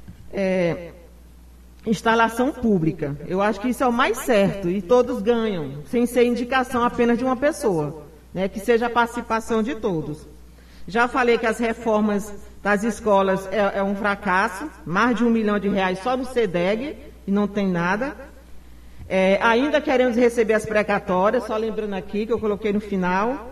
é, instalação pública. Eu acho que isso é o mais certo e todos ganham, sem ser indicação apenas de uma pessoa. Né, que seja a participação de todos. Já falei que as reformas das escolas é, é um fracasso, mais de um milhão de reais só no SEDEG, e não tem nada. É, ainda queremos receber as precatórias, só lembrando aqui que eu coloquei no final.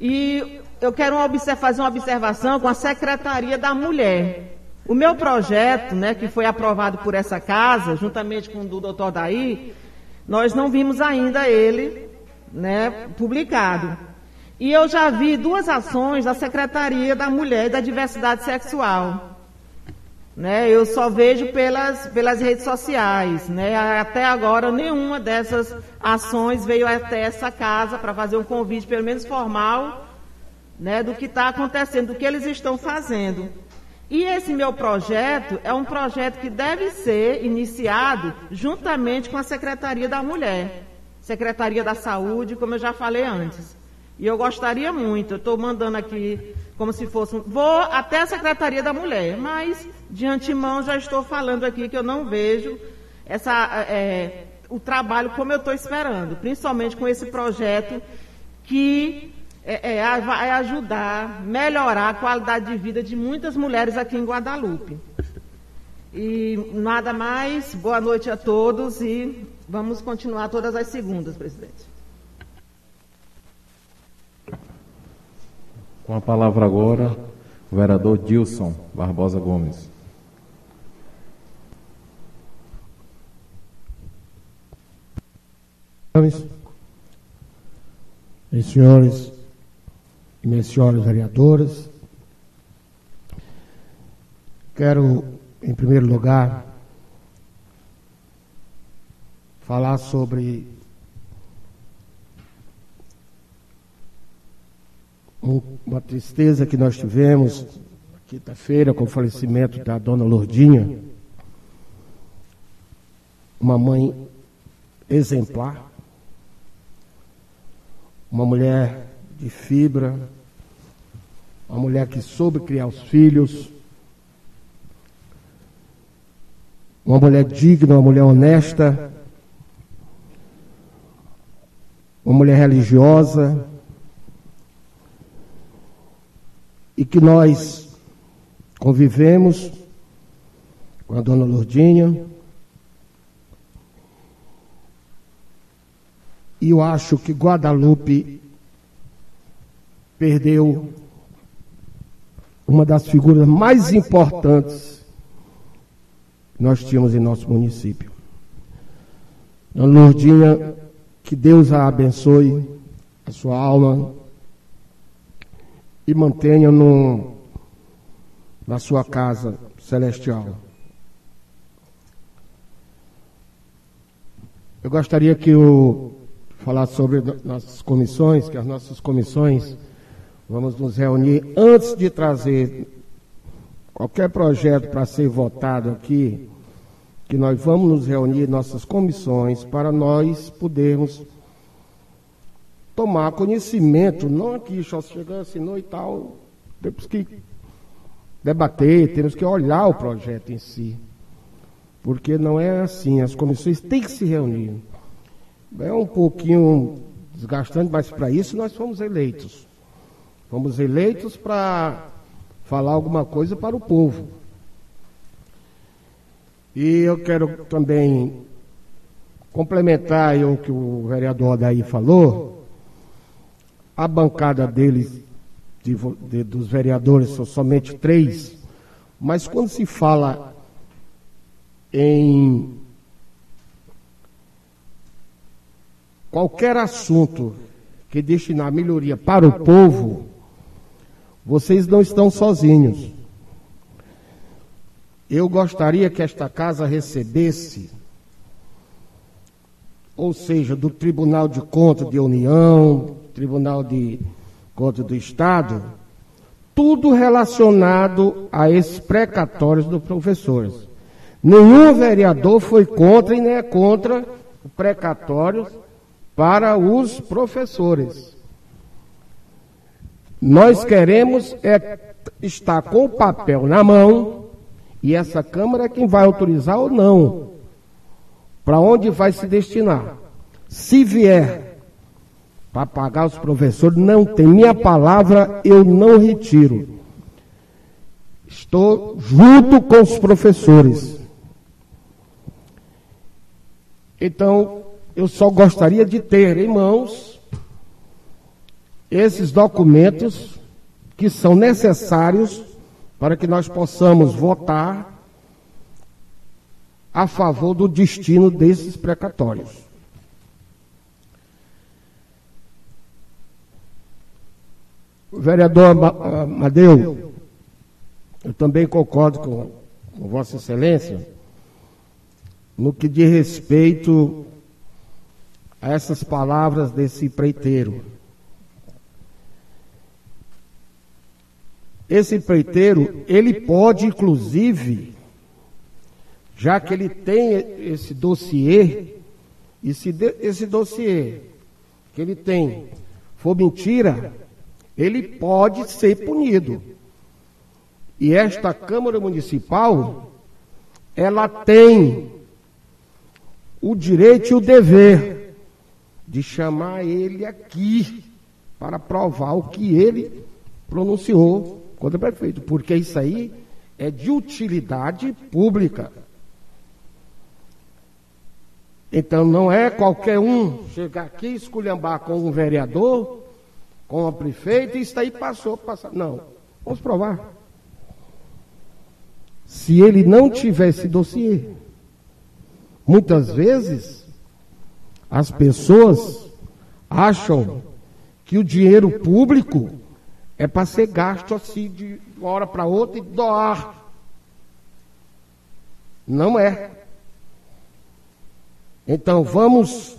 E eu quero uma observ- fazer uma observação com a Secretaria da Mulher. O meu projeto, né, que foi aprovado por essa casa, juntamente com o do doutor Daí, nós não vimos ainda ele, né, publicado. E eu já vi duas ações da Secretaria da Mulher e da Diversidade Sexual. Né, eu só vejo pelas, pelas redes sociais. Né, até agora, nenhuma dessas ações veio até essa casa para fazer um convite, pelo menos formal, né, do que está acontecendo, do que eles estão fazendo. E esse meu projeto é um projeto que deve ser iniciado juntamente com a Secretaria da Mulher, Secretaria da Saúde, como eu já falei antes. E eu gostaria muito, eu estou mandando aqui como se fosse... Um, vou até a Secretaria da Mulher, mas de antemão já estou falando aqui que eu não vejo essa, é, o trabalho como eu estou esperando, principalmente com esse projeto que é, é, vai ajudar, melhorar a qualidade de vida de muitas mulheres aqui em Guadalupe. E nada mais, boa noite a todos e vamos continuar todas as segundas, presidente. Com a palavra agora, o vereador Dilson Barbosa Gomes. Meus senhores e minhas senhoras vereadoras, quero, em primeiro lugar, falar sobre uma tristeza que nós tivemos quinta-feira com o falecimento da dona Lourdinha, uma mãe exemplar, uma mulher de fibra, uma mulher que soube criar os filhos, uma mulher digna, uma mulher honesta, uma mulher religiosa, e que nós convivemos com a dona Lourdinha, e eu acho que Guadalupe perdeu uma das figuras mais importantes que nós tínhamos em nosso município. Dona Lourdinha, que Deus a abençoe, a sua alma, e mantenha no, na sua casa celestial. Eu gostaria que eu falasse sobre nossas comissões, que as nossas comissões vamos nos reunir antes de trazer qualquer projeto para ser votado aqui, que nós vamos nos reunir nossas comissões para nós podermos tomar conhecimento, não aqui só chegando, assinou e tal, temos que debater, temos que olhar o projeto em si, porque não é assim, as comissões têm que se reunir. É um pouquinho desgastante, mas para isso nós fomos eleitos. Fomos eleitos para falar alguma coisa para o povo. E eu quero também complementar o que o vereador Daí falou, a bancada deles, de, de, dos vereadores, são somente três, mas quando se fala em qualquer assunto que destinar melhoria para o povo, vocês não estão sozinhos. Eu gostaria que esta casa recebesse, ou seja, do Tribunal de Contas de União, Tribunal de Contas do Estado, tudo relacionado a esses precatórios dos professores. Nenhum vereador foi contra e nem é contra o precatório para os professores. Nós queremos é estar com o papel na mão e essa Câmara é quem vai autorizar ou não, para onde vai se destinar. Se vier para pagar os professores, não tem minha palavra, eu não retiro. Estou junto com os professores. Então, eu só gostaria de ter em mãos esses documentos que são necessários para que nós possamos votar a favor do destino desses precatórios. O vereador Amadeu, eu também concordo com, com Vossa Excelência no que diz respeito a essas palavras desse empreiteiro. Esse empreiteiro, ele pode, inclusive, já que ele tem esse dossiê, e se esse dossiê que ele tem for mentira, ele pode ser punido. E esta Câmara Municipal, ela tem o direito e o dever de chamar ele aqui para provar o que ele pronunciou contra o prefeito, porque isso aí é de utilidade pública. Então não é qualquer um chegar aqui e esculhambar com um vereador, com a prefeita, e isso aí passou, passou. Não, vamos provar. Se ele não tivesse dossiê, muitas vezes as pessoas acham que o dinheiro público é para ser gasto assim de uma hora para outra e doar. Não é. Então vamos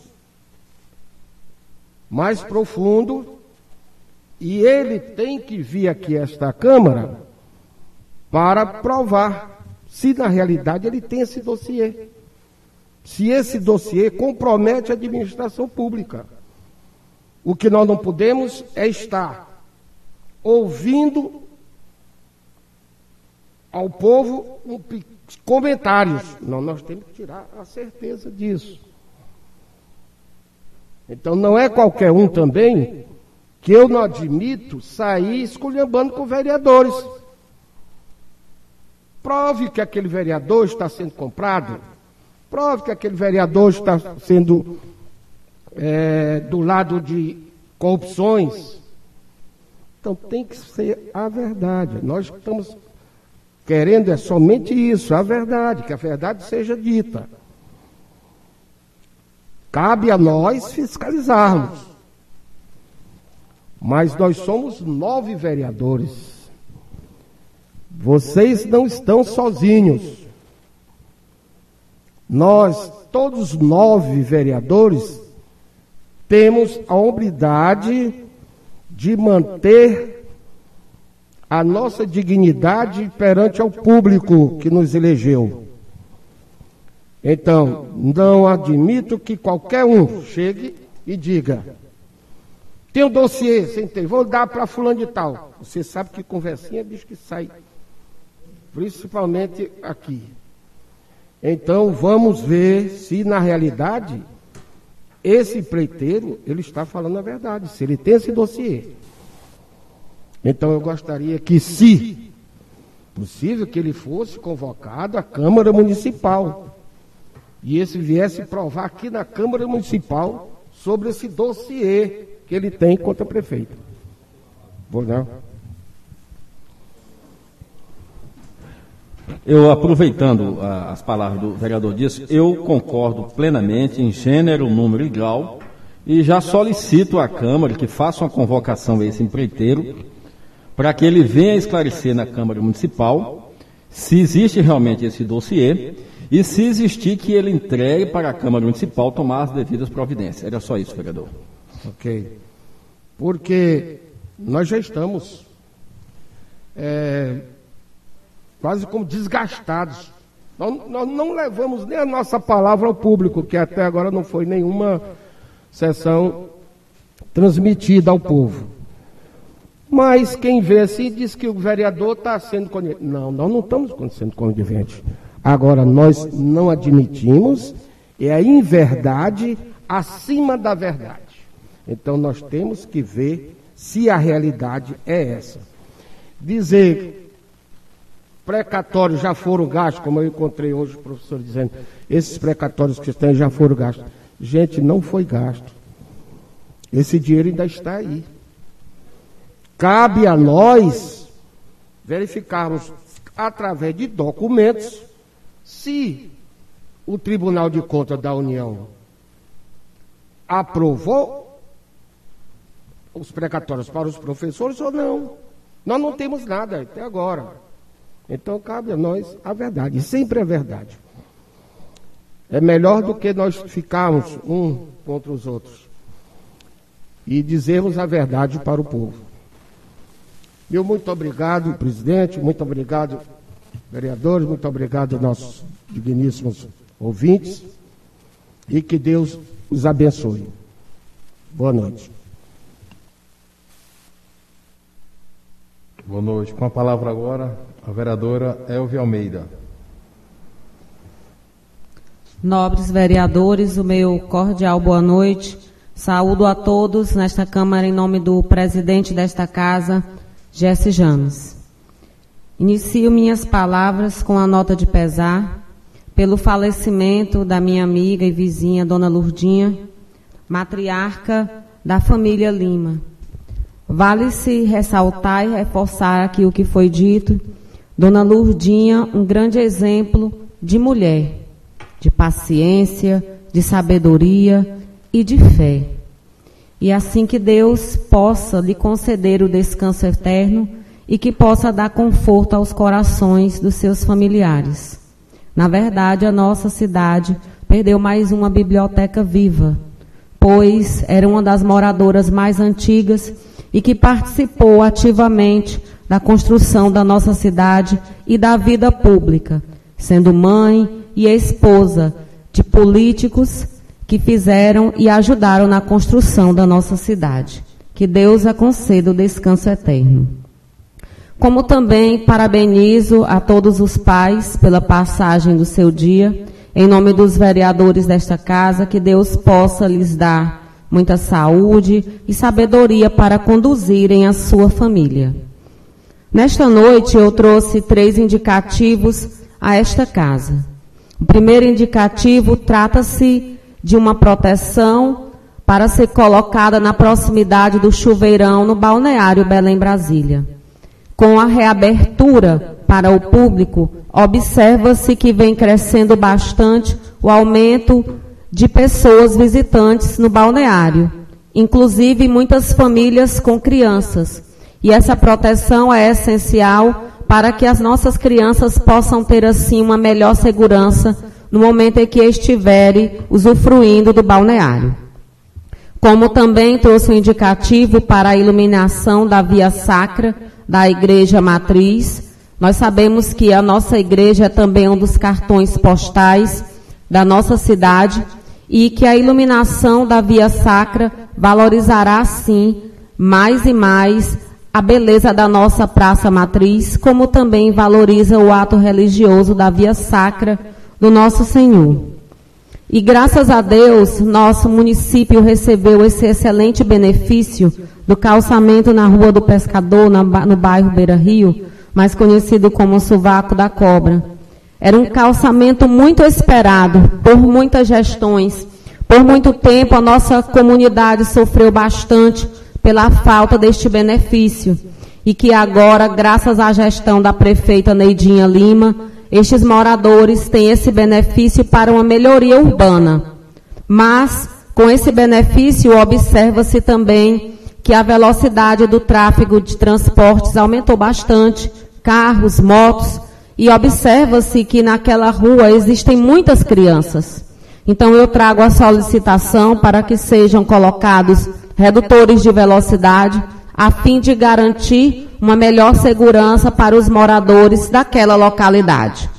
mais profundo, e ele tem que vir aqui a esta Câmara para provar se na realidade ele tem esse dossiê. Se esse dossiê compromete a administração pública. O que nós não podemos é estar ouvindo ao povo um, comentários. Não, nós temos que tirar a certeza disso. Então não é qualquer um também que eu não admito sair esculhambando com vereadores. Prove que aquele vereador está sendo comprado. Prove que aquele vereador está sendo é, do lado de corrupções. Então tem que ser a verdade. Nós estamos querendo é somente isso, a verdade, que a verdade seja dita. Cabe a nós fiscalizarmos. Mas nós somos nove vereadores. Vocês não estão sozinhos. Nós, todos nove vereadores, temos a hombridade de manter a nossa dignidade perante ao público que nos elegeu. Então, não admito que qualquer um chegue e diga: tem um dossiê, sem ter, vou dar para fulano de tal. Você sabe que conversinha é bicho que sai, principalmente aqui. Então, vamos ver se na realidade esse empreiteiro, ele está falando a verdade, se ele tem esse dossiê. Então, eu gostaria que, se possível, que ele fosse convocado à Câmara Municipal e esse viesse provar aqui na Câmara Municipal sobre esse dossiê que ele tem contra a prefeita. Vou não. Eu, aproveitando a, as palavras do vereador Dias, eu concordo plenamente em gênero, número e grau, e já solicito à Câmara que faça uma convocação a esse empreiteiro, para que ele venha esclarecer na Câmara Municipal se existe realmente esse dossiê, e se existir, que ele entregue para a Câmara Municipal tomar as devidas providências. Era só isso, vereador. Ok. Porque nós já estamos é, quase como desgastados. Nós, nós não levamos nem a nossa palavra ao público, que até agora não foi nenhuma sessão transmitida ao povo. Mas quem vê assim diz que o vereador está sendo conivente. Não, nós não estamos sendo coniventes. Agora, nós não admitimos, é a inverdade acima da verdade. Então, nós temos que ver se a realidade é essa. Dizer precatórios já foram gastos, como eu encontrei hoje o professor dizendo, esses precatórios que têm já foram gastos. Gente, não foi gasto. Esse dinheiro ainda está aí. Cabe a nós verificarmos, através de documentos, se o Tribunal de Contas da União aprovou os precatórios para os professores ou não. Nós não temos nada até agora. Então cabe a nós a verdade, e sempre a verdade. É melhor do que nós ficarmos um contra os outros e dizermos a verdade para o povo. Meu muito obrigado, presidente, muito obrigado, vereadores, muito obrigado, nossos digníssimos ouvintes, e que Deus os abençoe. Boa noite. Boa noite. Com a palavra agora, a vereadora Elvia Almeida. Nobres vereadores, o meu cordial boa noite. Saúdo a todos nesta Câmara em nome do presidente desta casa, Jesse James. Inicio minhas palavras com a nota de pesar pelo falecimento da minha amiga e vizinha, Dona Lurdinha, matriarca da família Lima. Vale-se ressaltar e reforçar aqui o que foi dito. Dona Lurdinha, um grande exemplo de mulher, de paciência, de sabedoria e de fé. E assim que Deus possa lhe conceder o descanso eterno e que possa dar conforto aos corações dos seus familiares. Na verdade, a nossa cidade perdeu mais uma biblioteca viva, pois era uma das moradoras mais antigas e que participou ativamente da construção da nossa cidade e da vida pública, sendo mãe e esposa de políticos que fizeram e ajudaram na construção da nossa cidade. Que Deus a conceda o descanso eterno. Como também parabenizo a todos os pais pela passagem do seu dia, em nome dos vereadores desta casa, que Deus possa lhes dar muita saúde e sabedoria para conduzirem a sua família. Nesta noite eu trouxe três indicativos a esta casa. O primeiro indicativo trata-se de uma proteção para ser colocada na proximidade do chuveirão no balneário Belém Brasília. Com a reabertura para o público, observa-se que vem crescendo bastante o aumento de pessoas visitantes no balneário, inclusive muitas famílias com crianças. E essa proteção é essencial para que as nossas crianças possam ter, assim, uma melhor segurança no momento em que estiverem usufruindo do balneário. Como também trouxe um indicativo para a iluminação da via sacra da Igreja Matriz. Nós sabemos que a nossa igreja é também um dos cartões postais da nossa cidade e que a iluminação da via sacra valorizará, sim, mais e mais a beleza da nossa Praça Matriz, como também valoriza o ato religioso da via sacra do nosso Senhor. E graças a Deus, nosso município recebeu esse excelente benefício do calçamento na Rua do Pescador, na, no bairro Beira Rio, mais conhecido como Sovaco da Cobra. Era um calçamento muito esperado por muitas gestões, Por muito tempo, a nossa comunidade sofreu bastante pela falta deste benefício e que agora, graças à gestão da prefeita Neidinha Lima, estes moradores têm esse benefício para uma melhoria urbana. Mas, com esse benefício, observa-se também que a velocidade do tráfego de transportes aumentou bastante, carros, motos, e observa-se que naquela rua existem muitas crianças. Então eu trago a solicitação para que sejam colocados redutores de velocidade, a fim de garantir uma melhor segurança para os moradores daquela localidade.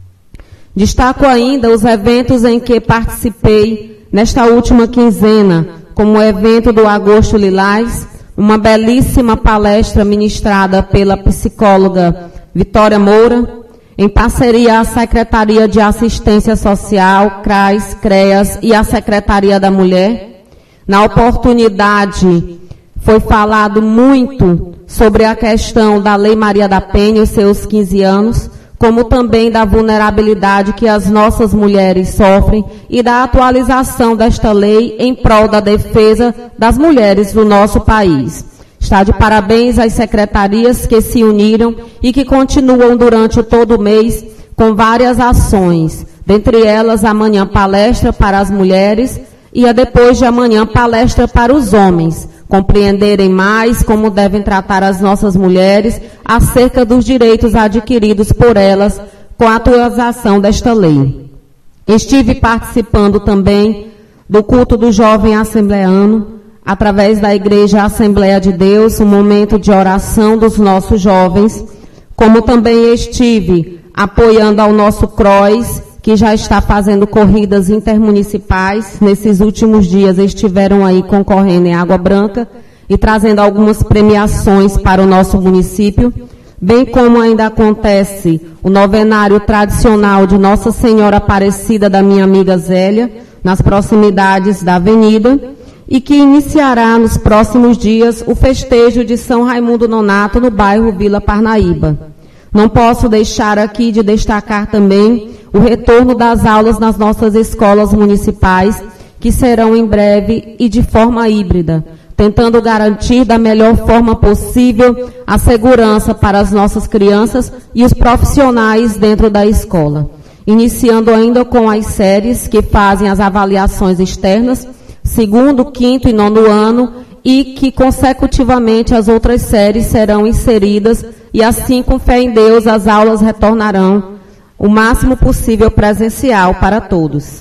Destaco ainda os eventos em que participei nesta última quinzena, como o evento do Agosto Lilás, uma belíssima palestra ministrada pela psicóloga Vitória Moura, em parceria à Secretaria de Assistência Social, CRAS, CREAS e a Secretaria da Mulher. Na oportunidade, foi falado muito sobre a questão da Lei Maria da Penha e os seus quinze anos, como também da vulnerabilidade que as nossas mulheres sofrem e da atualização desta lei em prol da defesa das mulheres do nosso país. Está de parabéns às secretarias que se uniram e que continuam durante todo o mês com várias ações, dentre elas amanhã palestra para as mulheres e a depois de amanhã palestra para os homens, compreenderem mais como devem tratar as nossas mulheres acerca dos direitos adquiridos por elas com a atualização desta lei. Estive participando também do culto do jovem assembleano, através da Igreja Assembleia de Deus, um momento de oração dos nossos jovens, como também estive apoiando ao nosso CROIS, que já está fazendo corridas intermunicipais. Nesses últimos dias estiveram aí concorrendo em Água Branca e trazendo algumas premiações para o nosso município, bem como ainda acontece o novenário tradicional de Nossa Senhora Aparecida da minha amiga Zélia, nas proximidades da avenida, e que iniciará nos próximos dias o festejo de São Raimundo Nonato no bairro Vila Parnaíba. Não posso deixar aqui de destacar também o retorno das aulas nas nossas escolas municipais, que serão em breve e de forma híbrida, tentando garantir da melhor forma possível a segurança para as nossas crianças e os profissionais dentro da escola. Iniciando ainda com as séries que fazem as avaliações externas, segundo, quinto e nono ano, e que consecutivamente as outras séries serão inseridas e assim, com fé em Deus, as aulas retornarão o máximo possível presencial para todos.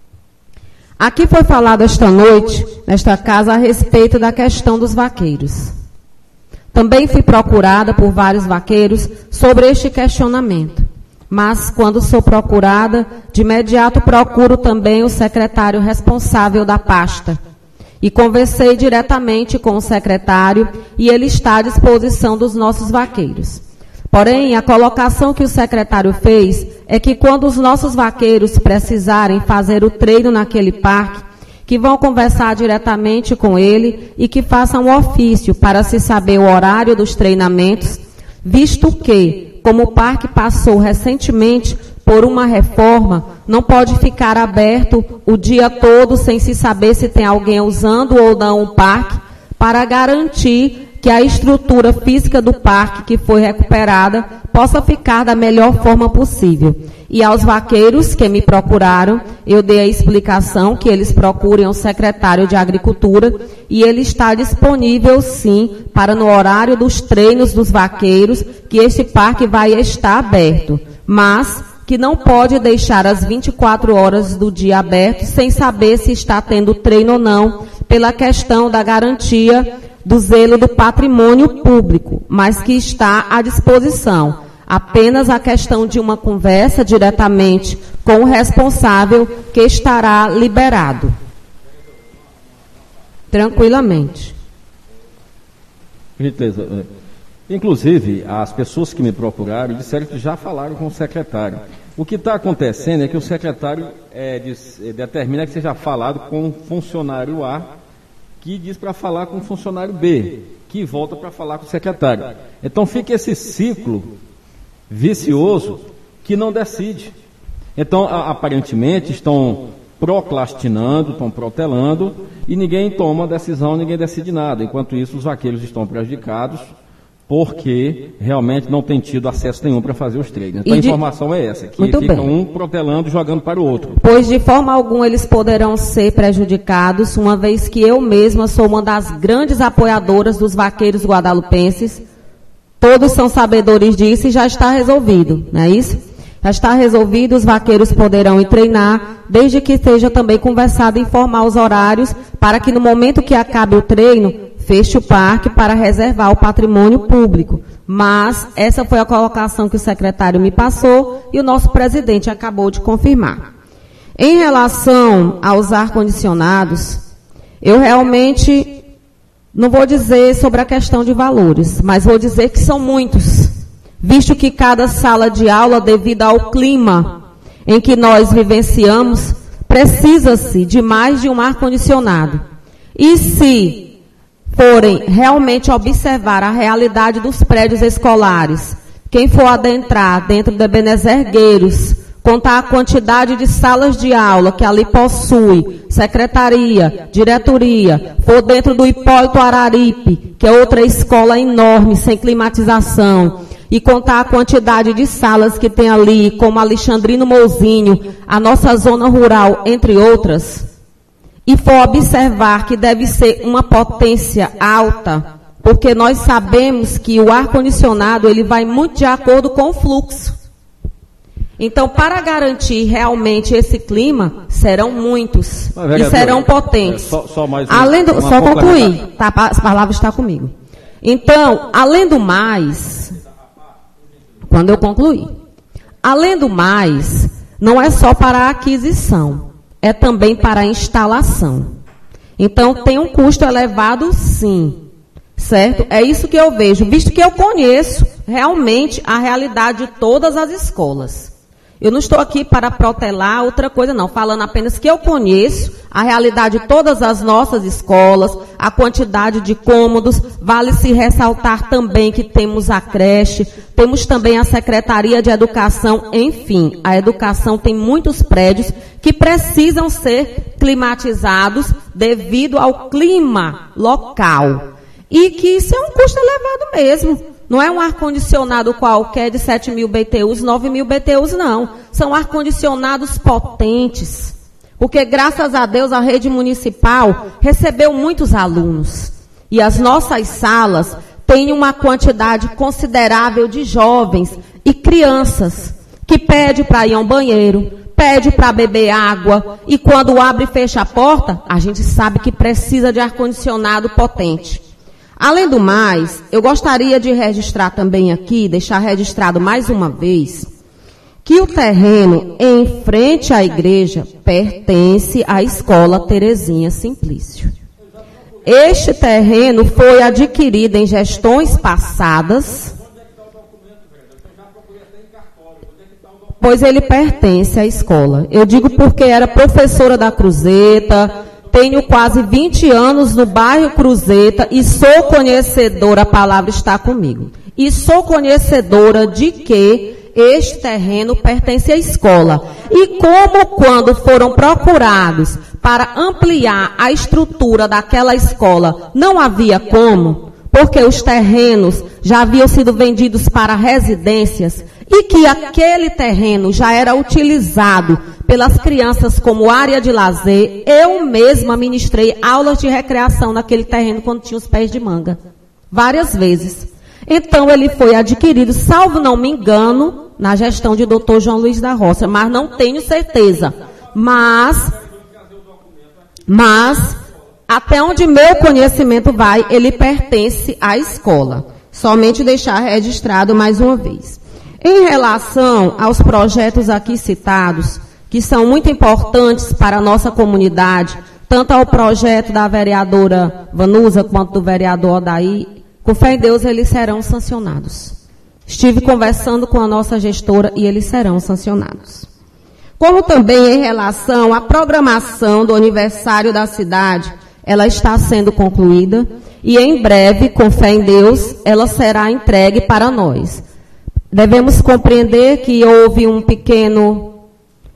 Aqui foi falado esta noite, nesta casa, a respeito da questão dos vaqueiros. Também fui procurada por vários vaqueiros sobre este questionamento. Mas, quando sou procurada, de imediato procuro também o secretário responsável da pasta. E conversei diretamente com o secretário e ele está à disposição dos nossos vaqueiros. Porém, a colocação que o secretário fez é que quando os nossos vaqueiros precisarem fazer o treino naquele parque, que vão conversar diretamente com ele e que façam um ofício para se saber o horário dos treinamentos, visto que, como o parque passou recentemente por uma reforma, não pode ficar aberto o dia todo sem se saber se tem alguém usando ou não o parque, para garantir que a estrutura física do parque que foi recuperada possa ficar da melhor forma possível. E aos vaqueiros que me procuraram, eu dei a explicação que eles procurem o secretário de Agricultura e ele está disponível sim para no horário dos treinos dos vaqueiros que este parque vai estar aberto, mas que não pode deixar as vinte e quatro horas do dia aberto sem saber se está tendo treino ou não, pela questão da garantia do zelo do patrimônio público, mas que está à disposição. Apenas a questão de uma conversa diretamente com o responsável que estará liberado. Tranquilamente. Gentileza. Inclusive, as pessoas que me procuraram disseram que já falaram com o secretário. O que está acontecendo é que o secretário é, diz, é, determina que seja falado com o funcionário A, que diz para falar com o funcionário B, que volta para falar com o secretário. Então fica esse ciclo vicioso que não decide. Então, a, aparentemente, estão procrastinando, estão protelando, e ninguém toma decisão, ninguém decide nada. Enquanto isso, os vaqueiros estão prejudicados, porque realmente não tem tido acesso nenhum para fazer os treinos. Então, de... a informação é essa, que Muito ficam bem. um protelando e jogando para o outro. Pois de forma alguma eles poderão ser prejudicados, uma vez que eu mesma sou uma das grandes apoiadoras dos vaqueiros guadalupenses. Todos são sabedores disso e já está resolvido, não é isso? Já está resolvido, os vaqueiros poderão ir treinar, desde que esteja também conversado e informar os horários, para que no momento que acabe o treino, feche o parque para reservar o patrimônio público. Mas essa foi a colocação que o secretário me passou e o nosso presidente acabou de confirmar. Em relação aos ar-condicionados, eu realmente não vou dizer sobre a questão de valores, mas vou dizer que são muitos, visto que cada sala de aula, devido ao clima em que nós vivenciamos, precisa-se de mais de um ar-condicionado. E se forem realmente observar a realidade dos prédios escolares, quem for adentrar dentro do Ebenezer Gueiros, contar a quantidade de salas de aula que ali possui, secretaria, diretoria, for dentro do Hipólito Araripe, que é outra escola enorme, sem climatização, e contar a quantidade de salas que tem ali, como Alexandrino Mouzinho, a nossa zona rural, entre outras, e for observar que deve ser uma potência alta, porque nós sabemos que o ar-condicionado ele vai muito de acordo com o fluxo. Então, para garantir realmente esse clima, serão muitos e serão potentes. É, só, só mais além do, só concluir, tá, as palavras estão comigo. Então, além do mais, quando eu concluir, além do mais, não é só para a aquisição, é também para a instalação. Então, tem um custo elevado, sim. Certo? É isso que eu vejo, visto que eu conheço realmente a realidade de todas as escolas. Eu não estou aqui para protelar outra coisa, não, falando apenas que eu conheço a realidade de todas as nossas escolas, a quantidade de cômodos. Vale-se ressaltar também que temos a creche, temos também a Secretaria de Educação, enfim, a educação tem muitos prédios que precisam ser climatizados devido ao clima local. E que isso é um custo elevado mesmo. Não é um ar-condicionado qualquer de sete mil B T Us, nove mil B T Us, não. São ar-condicionados potentes. Porque, graças a Deus, a rede municipal recebeu muitos alunos. E as nossas salas têm uma quantidade considerável de jovens e crianças que pedem para ir ao banheiro, pede para beber água, e quando abre e fecha a porta, a gente sabe que precisa de ar-condicionado potente. Além do mais, eu gostaria de registrar também aqui, deixar registrado mais uma vez, que o terreno em frente à igreja pertence à Escola Terezinha Simplício. Este terreno foi adquirido em gestões passadas, pois ele pertence à escola. Eu digo porque era professora da Cruzeta, tenho quase vinte anos no bairro Cruzeta e sou conhecedora, a palavra está comigo, e sou conhecedora de que este terreno pertence à escola. E como quando foram procurados para ampliar a estrutura daquela escola, não havia como, porque os terrenos já haviam sido vendidos para residências, e que aquele terreno já era utilizado pelas crianças como área de lazer, eu mesma ministrei aulas de recreação naquele terreno quando tinha os pés de manga. Várias vezes. Então ele foi adquirido, salvo não me engano, na gestão de doutor João Luiz da Roça, mas não tenho certeza. Mas, mas, até onde meu conhecimento vai, ele pertence à escola. Somente deixar registrado mais uma vez. Em relação aos projetos aqui citados, que são muito importantes para a nossa comunidade, tanto ao projeto da vereadora Vanusa quanto do vereador Odaí, com fé em Deus, eles serão sancionados. Estive conversando com a nossa gestora e eles serão sancionados. Como também em relação à programação do aniversário da cidade, ela está sendo concluída e em breve, com fé em Deus, ela será entregue para nós. Devemos compreender que houve um pequeno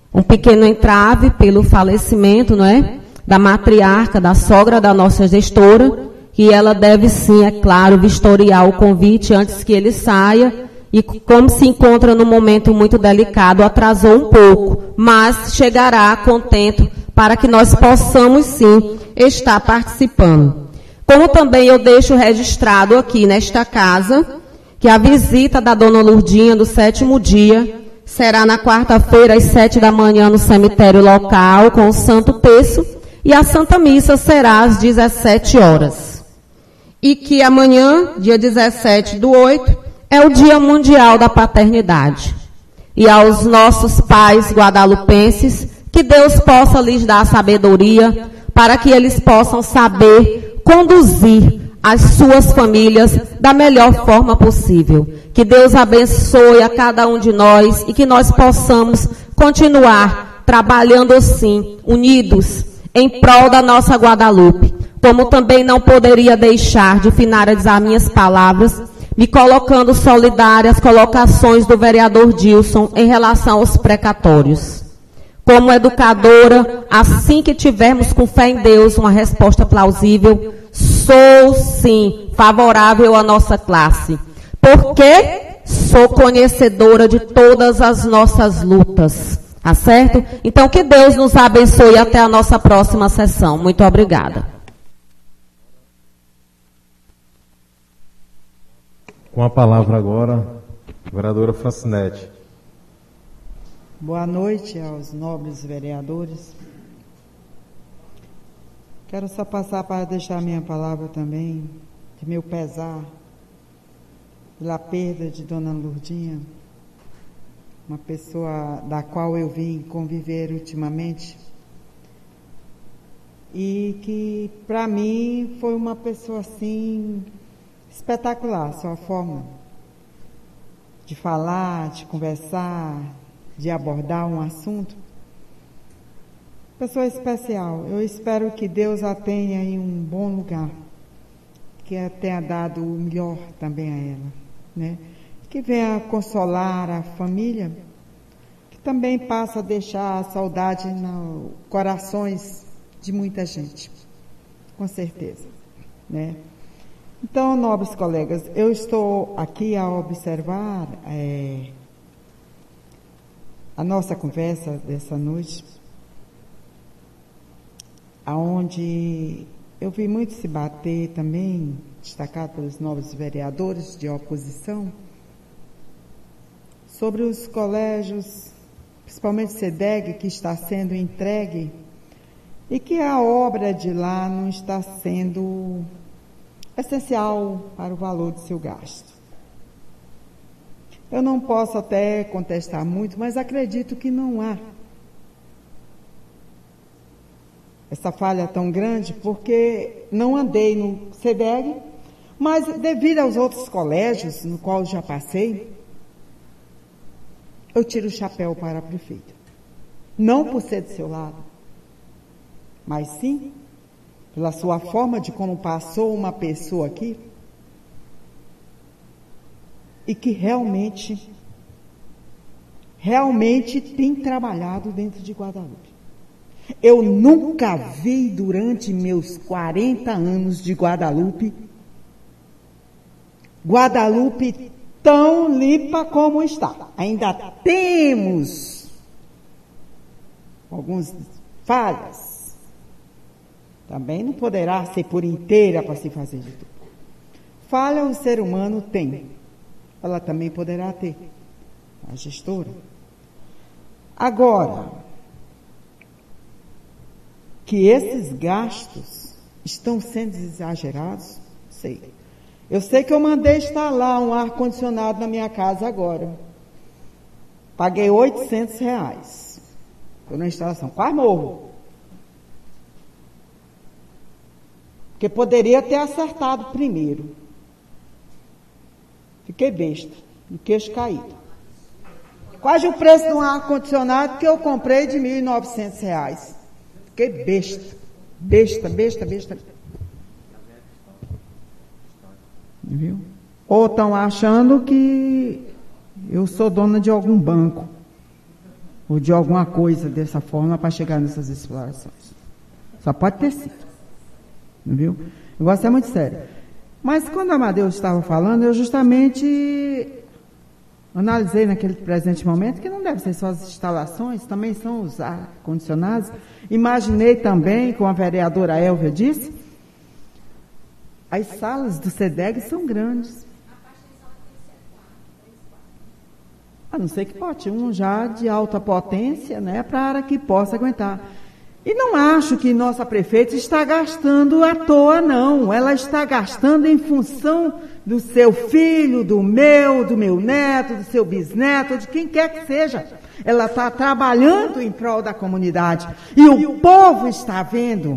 um pequeno entrave pelo falecimento, não é? Da matriarca, da sogra da nossa gestora, que ela deve sim, é claro, vistoriar o convite antes que ele saia, e como se encontra num momento muito delicado, atrasou um pouco, mas chegará contento para que nós possamos sim estar participando. Como também eu deixo registrado aqui nesta casa, que a visita da Dona Lourdinha do sétimo dia será na quarta-feira às sete da manhã no cemitério local com o Santo Terço, e a Santa Missa será às dezessete horas. E que amanhã, dia dezessete do oito, é o Dia Mundial da Paternidade. E aos nossos pais guadalupenses, que Deus possa lhes dar sabedoria para que eles possam saber conduzir as suas famílias da melhor forma possível. Que Deus abençoe a cada um de nós e que nós possamos continuar trabalhando assim, unidos, em prol da nossa Guadalupe. Como também não poderia deixar de finalizar minhas palavras, me colocando solidária às colocações do vereador Dilson em relação aos precatórios. Como educadora, assim que tivermos com fé em Deus uma resposta plausível, sou sim favorável à nossa classe, porque sou conhecedora de todas as nossas lutas, tá certo? Então que Deus nos abençoe até a nossa próxima sessão. Muito obrigada. Com a palavra agora, a vereadora Francinete. Boa noite aos nobres vereadores. Quero só passar para deixar minha palavra também, de meu pesar, pela perda de Dona Lourdinha, uma pessoa da qual eu vim conviver ultimamente, e que, para mim, foi uma pessoa, assim, espetacular, sua forma de falar, de conversar, de abordar um assunto. Pessoa especial. Eu espero que Deus a tenha em um bom lugar, que tenha dado o melhor também a ela, né? Que venha consolar a família, que também passa a deixar a saudade nos corações de muita gente, com certeza, né? Então, nobres colegas, eu estou aqui a observar é, a nossa conversa dessa noite, aonde eu vi muito se bater também, destacado pelos novos vereadores de oposição, sobre os colégios, principalmente SEDEG, que está sendo entregue, e que a obra de lá não está sendo essencial para o valor de seu gasto. Eu não posso até contestar muito, mas acredito que não há essa falha tão grande, porque não andei no SEDEG, mas devido aos outros colégios no qual já passei, eu tiro o chapéu para a prefeita. Não por ser do seu lado, mas sim pela sua forma de como passou uma pessoa aqui e que realmente, realmente tem trabalhado dentro de Guadalupe. Eu nunca vi durante meus quarenta anos de Guadalupe, Guadalupe tão limpa como está. Ainda temos algumas falhas. Também não poderá ser por inteira para se fazer de tudo. Falha o ser humano tem. Ela também poderá ter. A gestora. Agora, que esses gastos estão sendo exagerados, sei. Eu sei que eu mandei instalar um ar-condicionado na minha casa agora. Paguei oitocentos reais pela instalação. Quase morro. Porque poderia ter acertado primeiro. Fiquei besta, de queixo caído. Quase o preço de um ar-condicionado que eu comprei de mil e novecentos reais. Fiquei besta, besta, besta, besta. Viu? Ou estão achando que eu sou dona de algum banco. ou de alguma coisa dessa forma para chegar nessas explorações. Só pode ter sido. Viu? O negócio é muito sério. Mas quando a Amadeu estava falando, eu justamente analisei naquele presente momento que não deve ser só as instalações, também são os ar-condicionados. Imaginei também, como a vereadora Elvia disse, as salas do SEDEG são grandes. A não ser que bote um já de alta potência, né, para que possa aguentar. E não acho que nossa prefeita está gastando à toa, não. Ela está gastando em função do seu filho, do meu, do meu neto, do seu bisneto, de quem quer que seja. Ela está trabalhando em prol da comunidade. E o povo está vendo.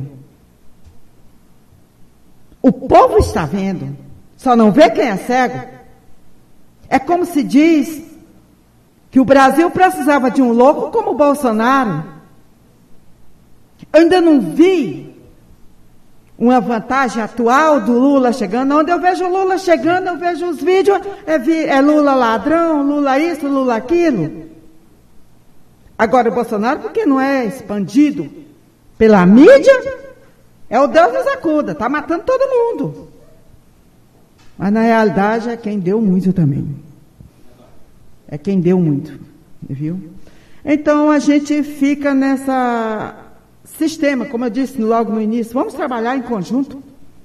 O povo está vendo. Só não vê quem é cego. É como se diz que o Brasil precisava de um louco como o Bolsonaro. Eu ainda não vi uma vantagem atual do Lula chegando. Onde eu vejo o Lula chegando, eu vejo os vídeos, é, vi, é Lula ladrão, Lula isso, Lula aquilo. Agora o Bolsonaro, porque não é expandido pela mídia, é o Deus nos acuda, está matando todo mundo. Mas na realidade é quem deu muito também. É quem deu muito, viu? Então a gente fica nessa sistema, como eu disse logo no início, vamos trabalhar em conjunto.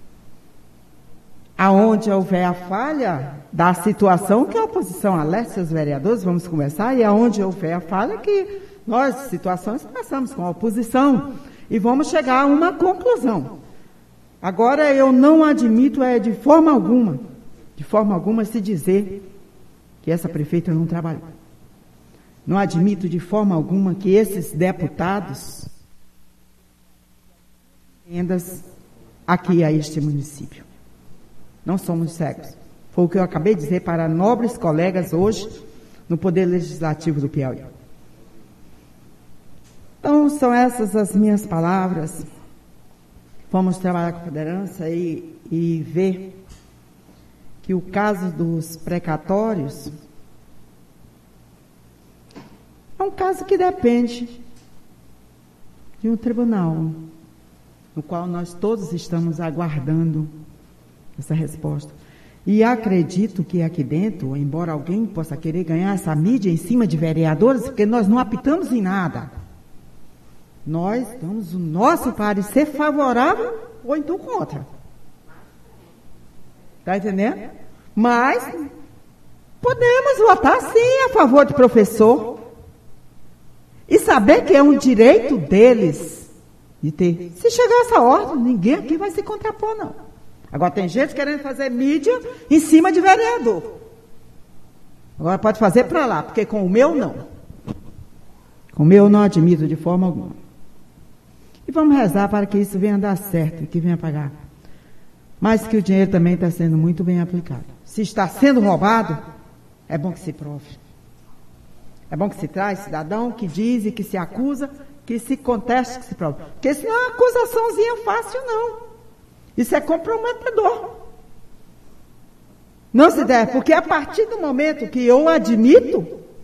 Aonde houver a falha da situação, que a oposição alerte os vereadores, vamos conversar, e aonde houver a falha, que nós, situações, passamos com a oposição e vamos chegar a uma conclusão. Agora, eu não admito, é de forma alguma, de forma alguma, se dizer que essa prefeita não trabalhou. Não admito de forma alguma que esses deputados emendas aqui a este município. Não somos cegos. Foi o que eu acabei de dizer para nobres colegas hoje no Poder Legislativo do Piauí. Então, são essas as minhas palavras. Vamos trabalhar com a federança e, e ver que o caso dos precatórios é um caso que depende de um tribunal, no qual nós todos estamos aguardando essa resposta. E acredito que aqui dentro, embora alguém possa querer ganhar essa mídia em cima de vereadores, porque nós não apitamos em nada. Nós damos o nosso parecer favorável ou então contra. Está entendendo? Mas podemos votar sim a favor do professor e saber que é um direito deles de ter. Se chegar essa ordem, ninguém aqui vai se contrapor, não. Agora tem gente querendo fazer mídia em cima de vereador. Agora pode fazer para lá, porque com o meu não. Com o meu eu não admito de forma alguma. E vamos rezar para que isso venha dar certo, que venha pagar. Mas que o dinheiro também está sendo muito bem aplicado. Se está sendo roubado, é bom que se prove. É bom que se traz cidadão que diz e que se acusa, que se conteste, que se prove. Porque isso não é uma acusaçãozinha fácil, não. Isso é comprometedor. Não se deve, porque a partir do momento que eu admito,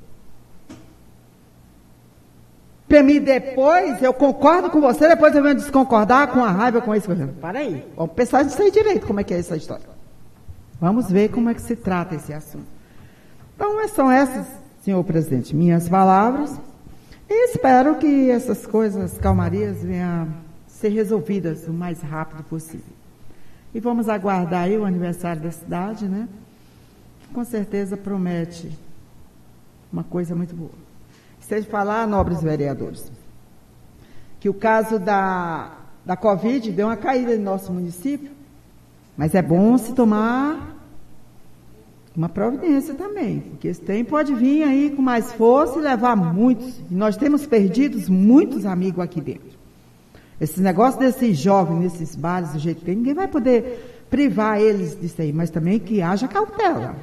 para mim depois, eu concordo com você, depois eu venho desconcordar com a raiva, com isso. Para aí, vamos pensar nisso aí direito, como é que é essa história. Vamos ver como é que se trata esse assunto. Então, são essas, senhor presidente, minhas palavras. E espero que essas coisas, calmarias, venham ser resolvidas o mais rápido possível. E vamos aguardar aí o aniversário da cidade, né? Com certeza promete uma coisa muito boa. Seja falar, nobres vereadores, que o caso da, da Covid deu uma caída no nosso município, mas é bom se tomar uma providência também, porque esse tempo pode vir aí com mais força e levar muitos. E nós temos perdido muitos amigos aqui dentro. Esse negócio desses jovens, nesses bares, do jeito que tem, ninguém vai poder privar eles disso aí, mas também que haja cautela.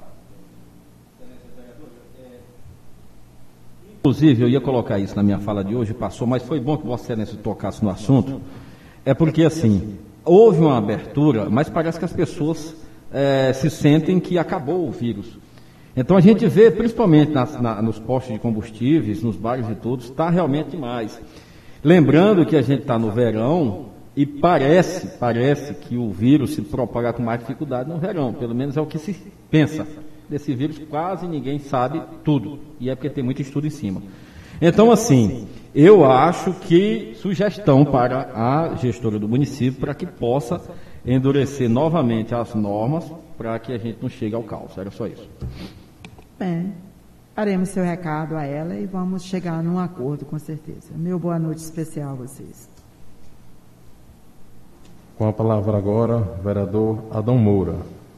Inclusive, eu ia colocar isso na minha fala de hoje, passou, mas foi bom que Vossa Excelência tocasse no assunto. É porque, assim, houve uma abertura, mas parece que as pessoas é, se sentem que acabou o vírus. Então a gente vê, principalmente nas, na, nos postos de combustíveis, nos bares e todos, está realmente mais. Lembrando que a gente está no verão e parece, parece que o vírus se propaga com mais dificuldade no verão, pelo menos é o que se pensa. Desse vírus quase ninguém sabe tudo, e é porque tem muito estudo em cima. Então, assim, eu acho que sugestão para a gestora do município para que possa endurecer novamente as normas para que a gente não chegue ao caos. Era só isso. Bem, faremos seu recado a ela e vamos chegar num acordo, com certeza. Meu boa noite especial a vocês. Com a palavra agora, vereador Adão Moura.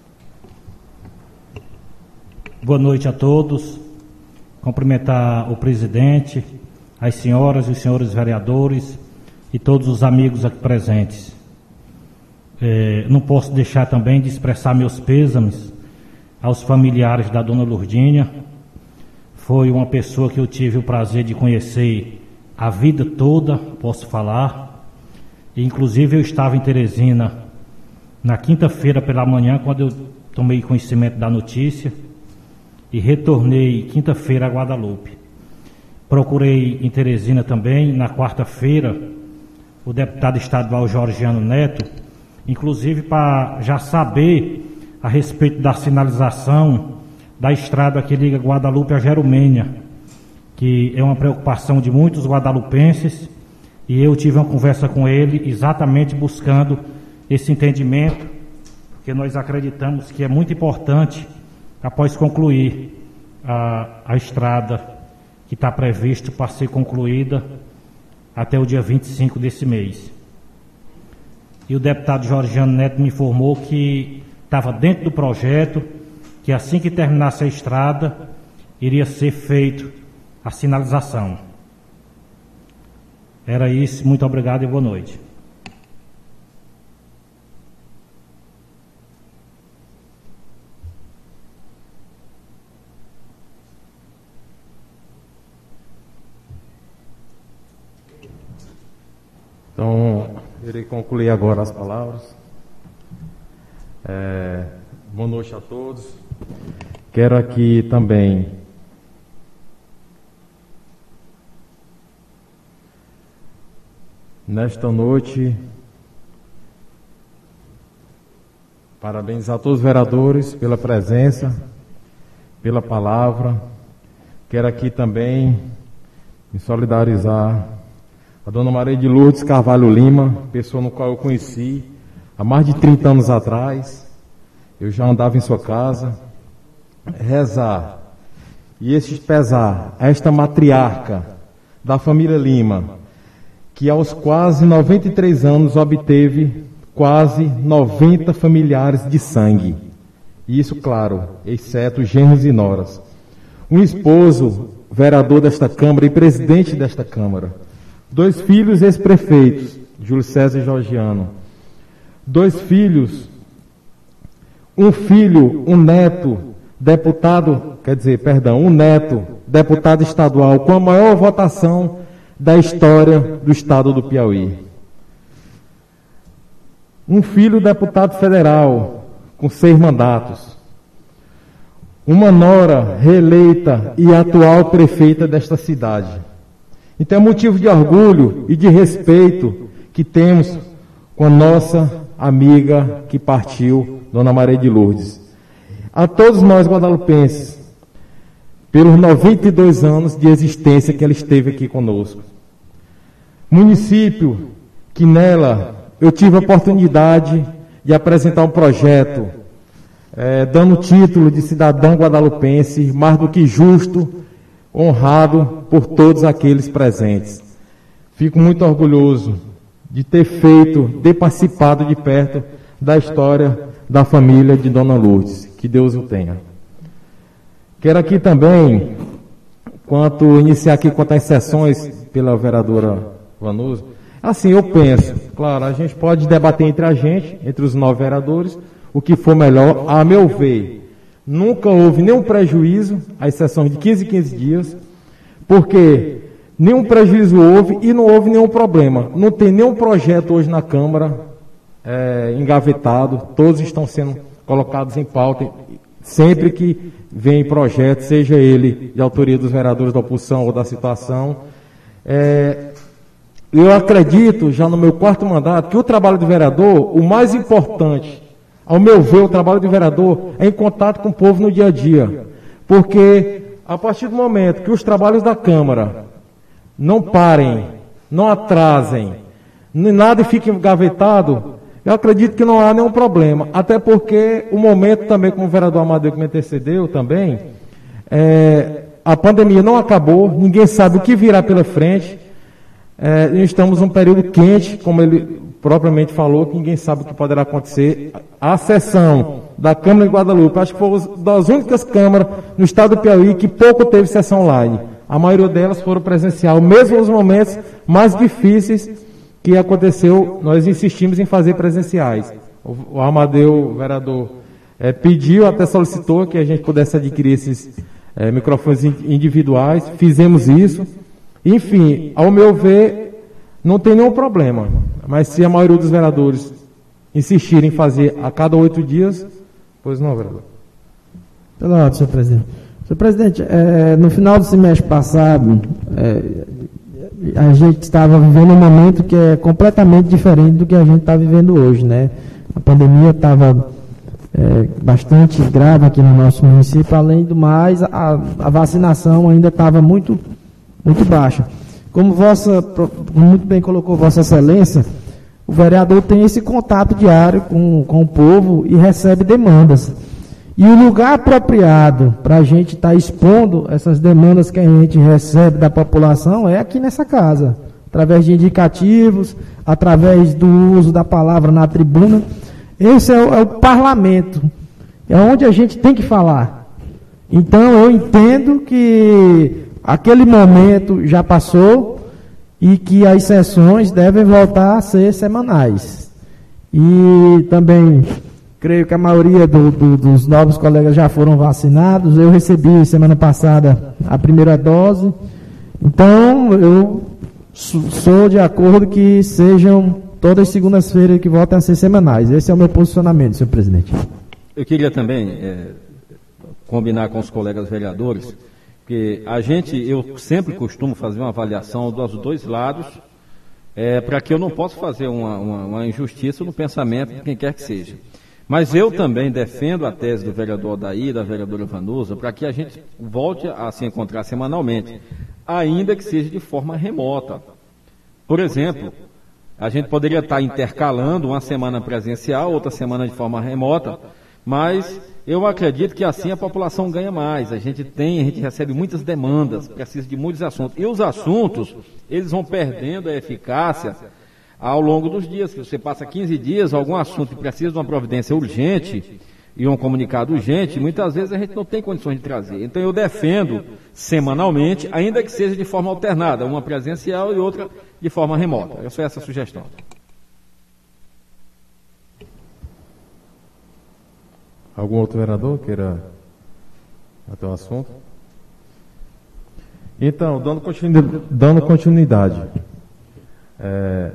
Boa noite a todos. Cumprimentar o presidente, as senhoras e os senhores vereadores e todos os amigos aqui presentes. É, não posso deixar também de expressar meus pêsames aos familiares da dona Lourdinha. Foi uma pessoa que eu tive o prazer de conhecer a vida toda, posso falar. E, inclusive, eu estava em Teresina na quinta-feira pela manhã, quando eu tomei conhecimento da notícia, e retornei quinta-feira a Guadalupe. Procurei em Teresina também, na quarta-feira, o deputado estadual Georgiano Neto, inclusive para já saber a respeito da sinalização da estrada que liga Guadalupe a Jerumênia, que é uma preocupação de muitos guadalupenses, e eu tive uma conversa com ele exatamente buscando esse entendimento, porque nós acreditamos que é muito importante, após concluir a, a estrada que está previsto para ser concluída até o dia vinte e cinco desse mês. E o deputado Georgiano Neto me informou que estava dentro do projeto, que assim que terminasse a estrada, iria ser feito a sinalização. Era isso, muito obrigado e boa noite. Então, irei concluir agora as palavras. É, boa noite a todos. Quero aqui também nesta noite parabenizar todos os vereadores pela presença, pela palavra. Quero aqui também me solidarizar a dona Maria de Lourdes Carvalho Lima, pessoa no qual eu conheci há mais de trinta anos atrás. Eu já andava em sua casa. Rezar e esses pesar a esta matriarca da família Lima, que aos quase noventa e três anos obteve quase noventa familiares de sangue. Isso, claro, exceto genros e noras. Um esposo, vereador desta Câmara e presidente desta Câmara. Dois filhos ex-prefeitos, Júlio César e Georgiano. Dois filhos, um filho, um neto, deputado, quer dizer, perdão, um neto, deputado estadual, com a maior votação da história do estado do Piauí. Um filho, deputado federal, com seis mandatos. Uma nora reeleita e atual prefeita desta cidade. Então é motivo de orgulho e de respeito que temos com a nossa amiga que partiu, Dona Maria de Lourdes. A todos nós guadalupenses, pelos noventa e dois anos de existência que ela esteve aqui conosco. Município que nela eu tive a oportunidade de apresentar um projeto, é, dando o título de cidadão guadalupense, mais do que justo, honrado por todos aqueles presentes. Fico muito orgulhoso de ter feito, de participado de perto da história da família de Dona Lourdes. Que Deus o tenha. Quero aqui também, quanto iniciar aqui quanto às sessões pela vereadora Vanusa, assim eu penso, claro, a gente pode debater entre a gente, entre os nove vereadores, o que for melhor, a meu ver. Nunca houve nenhum prejuízo às sessões de quinze em quinze dias, porque nenhum prejuízo houve e não houve nenhum problema. Não tem nenhum projeto hoje na Câmara é, engavetado, todos estão sendo colocados em pauta sempre que vem projeto, seja ele de autoria dos vereadores da oposição ou da situação. É, eu acredito, já no meu quarto mandato, que o trabalho de vereador, o mais importante, ao meu ver, o trabalho de vereador é em contato com o povo no dia a dia. Porque a partir do momento que os trabalhos da Câmara não parem, não atrasem, nada fique engavetado, eu acredito que não há nenhum problema. Até porque o momento também, como o vereador Amadeu que me antecedeu também, é, a pandemia não acabou, ninguém sabe o que virá pela frente. É, estamos num período quente, como ele propriamente falou, que ninguém sabe o que poderá acontecer. A sessão da Câmara de Guadalupe, acho que foi uma das únicas câmaras no estado do Piauí que pouco teve sessão online. A maioria delas foram presencial, mesmo nos momentos mais difíceis que aconteceu, nós insistimos em fazer presenciais. O, o Amadeu, o vereador, é, pediu, até solicitou que a gente pudesse adquirir esses é, microfones individuais, fizemos isso. Enfim, ao meu ver, não tem nenhum problema, mas se a maioria dos vereadores insistirem em fazer a cada oito dias, pois não, vereador. Pela ordem, senhor presidente. Senhor presidente, é, no final do semestre passado, é, a gente estava vivendo um momento que é completamente diferente do que a gente está vivendo hoje, né? A pandemia estava é, bastante grave aqui no nosso município, além do mais, a, a vacinação ainda estava muito, muito baixa. Como vossa, muito bem colocou Vossa Excelência, o vereador tem esse contato diário com, com o povo e recebe demandas. E o lugar apropriado para a gente estar tá expondo essas demandas que a gente recebe da população é aqui nessa casa, através de indicativos, através do uso da palavra na tribuna. Esse é o, é o parlamento, é onde a gente tem que falar. Então eu entendo que aquele momento já passou e que as sessões devem voltar a ser semanais. E também creio que a maioria do, do, dos novos colegas já foram vacinados. Eu recebi semana passada a primeira dose. Então, eu sou de acordo que sejam todas as segundas-feiras que voltem a ser semanais. Esse é o meu posicionamento, senhor presidente. Eu queria também é, combinar com os colegas vereadores, que a gente, eu sempre costumo fazer uma avaliação dos dois lados, é, para que eu não possa fazer uma, uma, uma injustiça no pensamento de quem quer que seja. Mas eu também defendo a tese do vereador Odair, da vereadora Vanusa, para que a gente volte a se encontrar semanalmente, ainda que seja de forma remota. Por exemplo, a gente poderia estar intercalando uma semana presencial, outra semana de forma remota, mas eu acredito que assim a população ganha mais. A gente tem, a gente recebe muitas demandas, precisa de muitos assuntos. E os assuntos, eles vão perdendo a eficácia ao longo dos dias, que você passa quinze dias, algum assunto que precisa de uma providência urgente e um comunicado urgente, muitas vezes a gente não tem condições de trazer. Então eu defendo semanalmente, ainda que seja de forma alternada, uma presencial e outra de forma remota. Essa é essa a sugestão. Algum outro vereador queira até o assunto? Então, dando continuidade, dando continuidade é,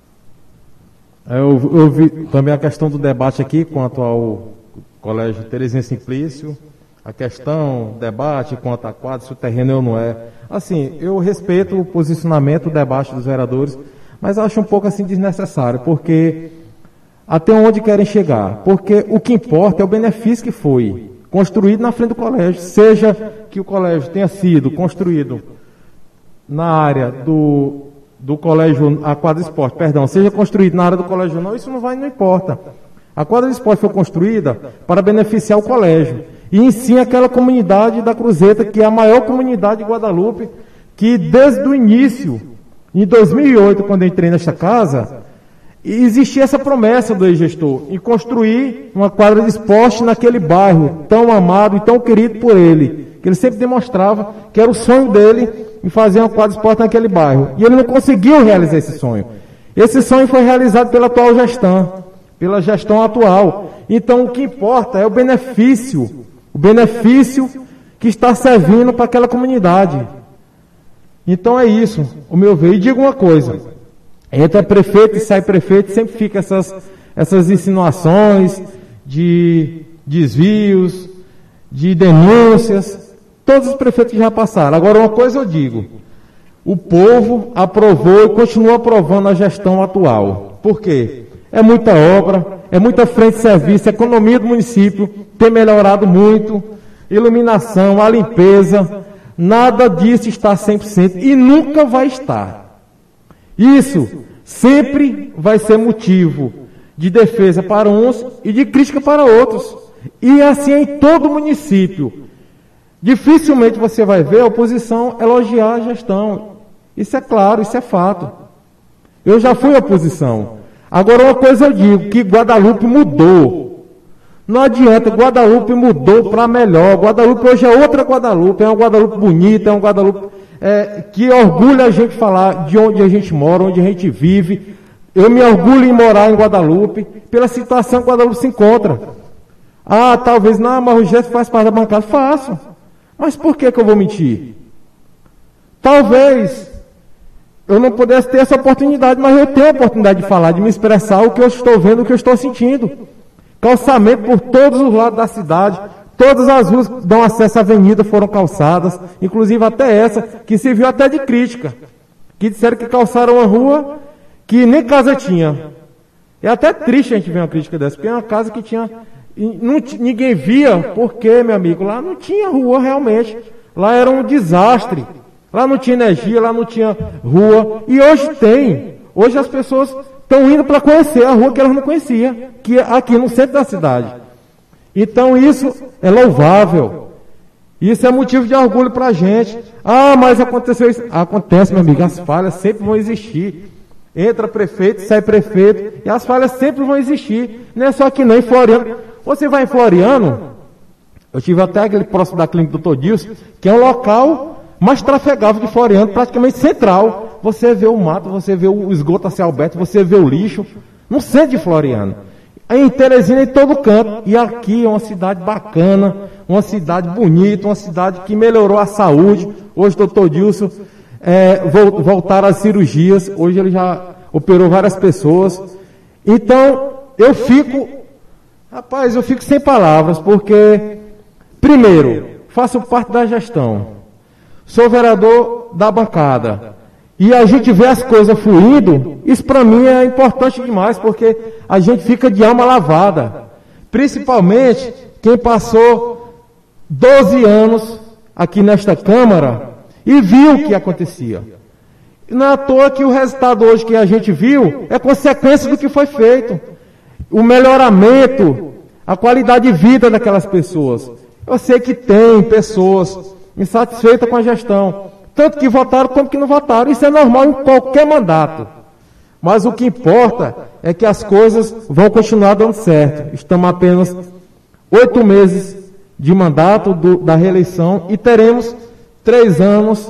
Eu, eu vi também a questão do debate aqui quanto ao Colégio Terezinha Simplício, a questão, debate quanto a quadra, se o terreno é ou não é. Assim, eu respeito o posicionamento, o debate dos vereadores, mas acho um pouco assim desnecessário, porque até onde querem chegar? Porque o que importa é o benefício que foi construído na frente do colégio, seja que o colégio tenha sido construído na área do... do colégio, a quadra de esporte, perdão, seja construída na área do colégio ou não, isso não vai, não importa. A quadra de esporte foi construída para beneficiar o colégio. E em si aquela comunidade da Cruzeta, que é a maior comunidade de Guadalupe, que desde o início, em dois mil e oito, quando eu entrei nesta casa, existia essa promessa do ex-gestor, em construir uma quadra de esporte naquele bairro, tão amado e tão querido por ele, que ele sempre demonstrava que era o sonho dele em fazer uma quadra de esporte naquele bairro. E ele não conseguiu realizar esse sonho. Esse sonho foi realizado pela atual gestão, pela gestão atual. Então, o que importa é o benefício, o benefício que está servindo para aquela comunidade. Então, é isso, o meu ver. E digo uma coisa, entra prefeito e sai prefeito, sempre fica essas, essas insinuações de desvios, de denúncias, todos os prefeitos que já passaram. Agora, uma coisa eu digo, o povo aprovou e continua aprovando a gestão atual. Por quê? É muita obra, é muita frente de serviço, a economia do município tem melhorado muito, iluminação, a limpeza, nada disso está cem por cento e nunca vai estar. Isso sempre vai ser motivo de defesa para uns e de crítica para outros. E assim é em todo o município. Dificilmente você vai ver a oposição elogiar a gestão. Isso é claro, isso é fato. Eu já fui oposição. Agora uma coisa eu digo, que Guadalupe mudou. Não adianta, Guadalupe mudou para melhor. Guadalupe hoje é outra Guadalupe, é uma Guadalupe bonita, é uma Guadalupe é, que orgulha a gente falar de onde a gente mora, onde a gente vive. Eu me orgulho em morar em Guadalupe, pela situação que Guadalupe se encontra. Ah, talvez, não, mas o Gesso faz parte da bancada. Faço. Mas por que que eu vou mentir? Talvez eu não pudesse ter essa oportunidade, mas eu tenho a oportunidade de falar, de me expressar o que eu estou vendo, o que eu estou sentindo. Calçamento por todos os lados da cidade, todas as ruas que dão acesso à avenida foram calçadas, inclusive até essa, que se viu até de crítica, que disseram que calçaram uma rua que nem casa tinha. É até triste a gente ver uma crítica dessa, porque é uma casa que tinha, não, ninguém via, porque, meu amigo, lá não tinha rua realmente, lá era um desastre. Lá não tinha energia, lá não tinha rua. E hoje tem. Hoje as pessoas estão indo para conhecer a rua que elas não conheciam, que é aqui no centro da cidade. Então isso é louvável. Isso é motivo de orgulho para a gente. Ah, mas aconteceu isso. Acontece, meu amigo, as falhas sempre vão existir. Entra prefeito, sai prefeito, e as falhas sempre vão existir. Não é só que nem em Floriano. Você vai em Floriano, eu tive até aquele próximo da clínica do doutor Dilson, que é um local mais trafegável de Floriano, praticamente central. Você vê o mato, você vê o esgoto a céu aberto, você vê o lixo, no centro de Floriano. Em Teresina, em todo canto. E aqui é uma cidade bacana, uma cidade bonita, uma cidade que melhorou a saúde. Hoje o doutor Dilson é, voltaram às cirurgias, hoje ele já operou várias pessoas. Então, eu fico, rapaz, eu fico sem palavras, porque, primeiro, faço parte da gestão. Sou vereador da bancada. E a gente vê as coisas fluindo, isso para mim é importante demais, porque a gente fica de alma lavada. Principalmente quem passou doze anos aqui nesta Câmara e viu o que acontecia. E não é à toa que o resultado hoje que a gente viu é consequência do que foi feito. O melhoramento, a qualidade de vida daquelas pessoas. Eu sei que tem pessoas insatisfeita com a gestão, tanto que votaram como que não votaram. Isso é normal em qualquer mandato, mas o que importa é que as coisas vão continuar dando certo. Estamos apenas oito meses de mandato do, da reeleição e teremos três anos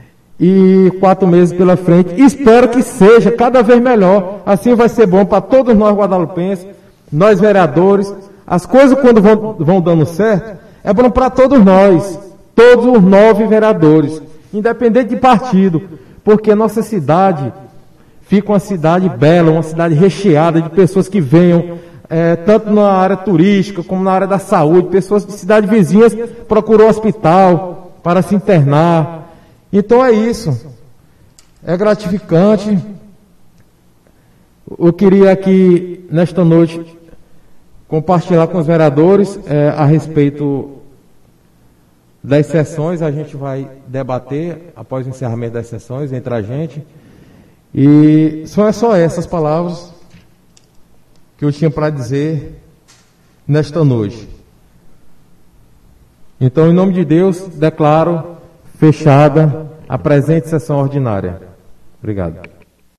e quatro meses pela frente. Espero que seja cada vez melhor, assim vai ser bom para todos nós guadalupenses, nós vereadores. As coisas quando vão, vão dando certo, é bom para todos nós, todos os nove vereadores, independente de partido, porque nossa cidade fica uma cidade bela, uma cidade recheada de pessoas que venham, é, tanto na área turística como na área da saúde, pessoas de cidades vizinhas procuram hospital para se internar. Então é isso, é gratificante. Eu queria aqui, nesta noite, compartilhar com os vereadores é, a respeito das sessões. A gente vai debater após o encerramento das sessões entre a gente, e só é só essas palavras que eu tinha para dizer nesta noite. Então, em nome de Deus, declaro fechada a presente sessão ordinária. Obrigado.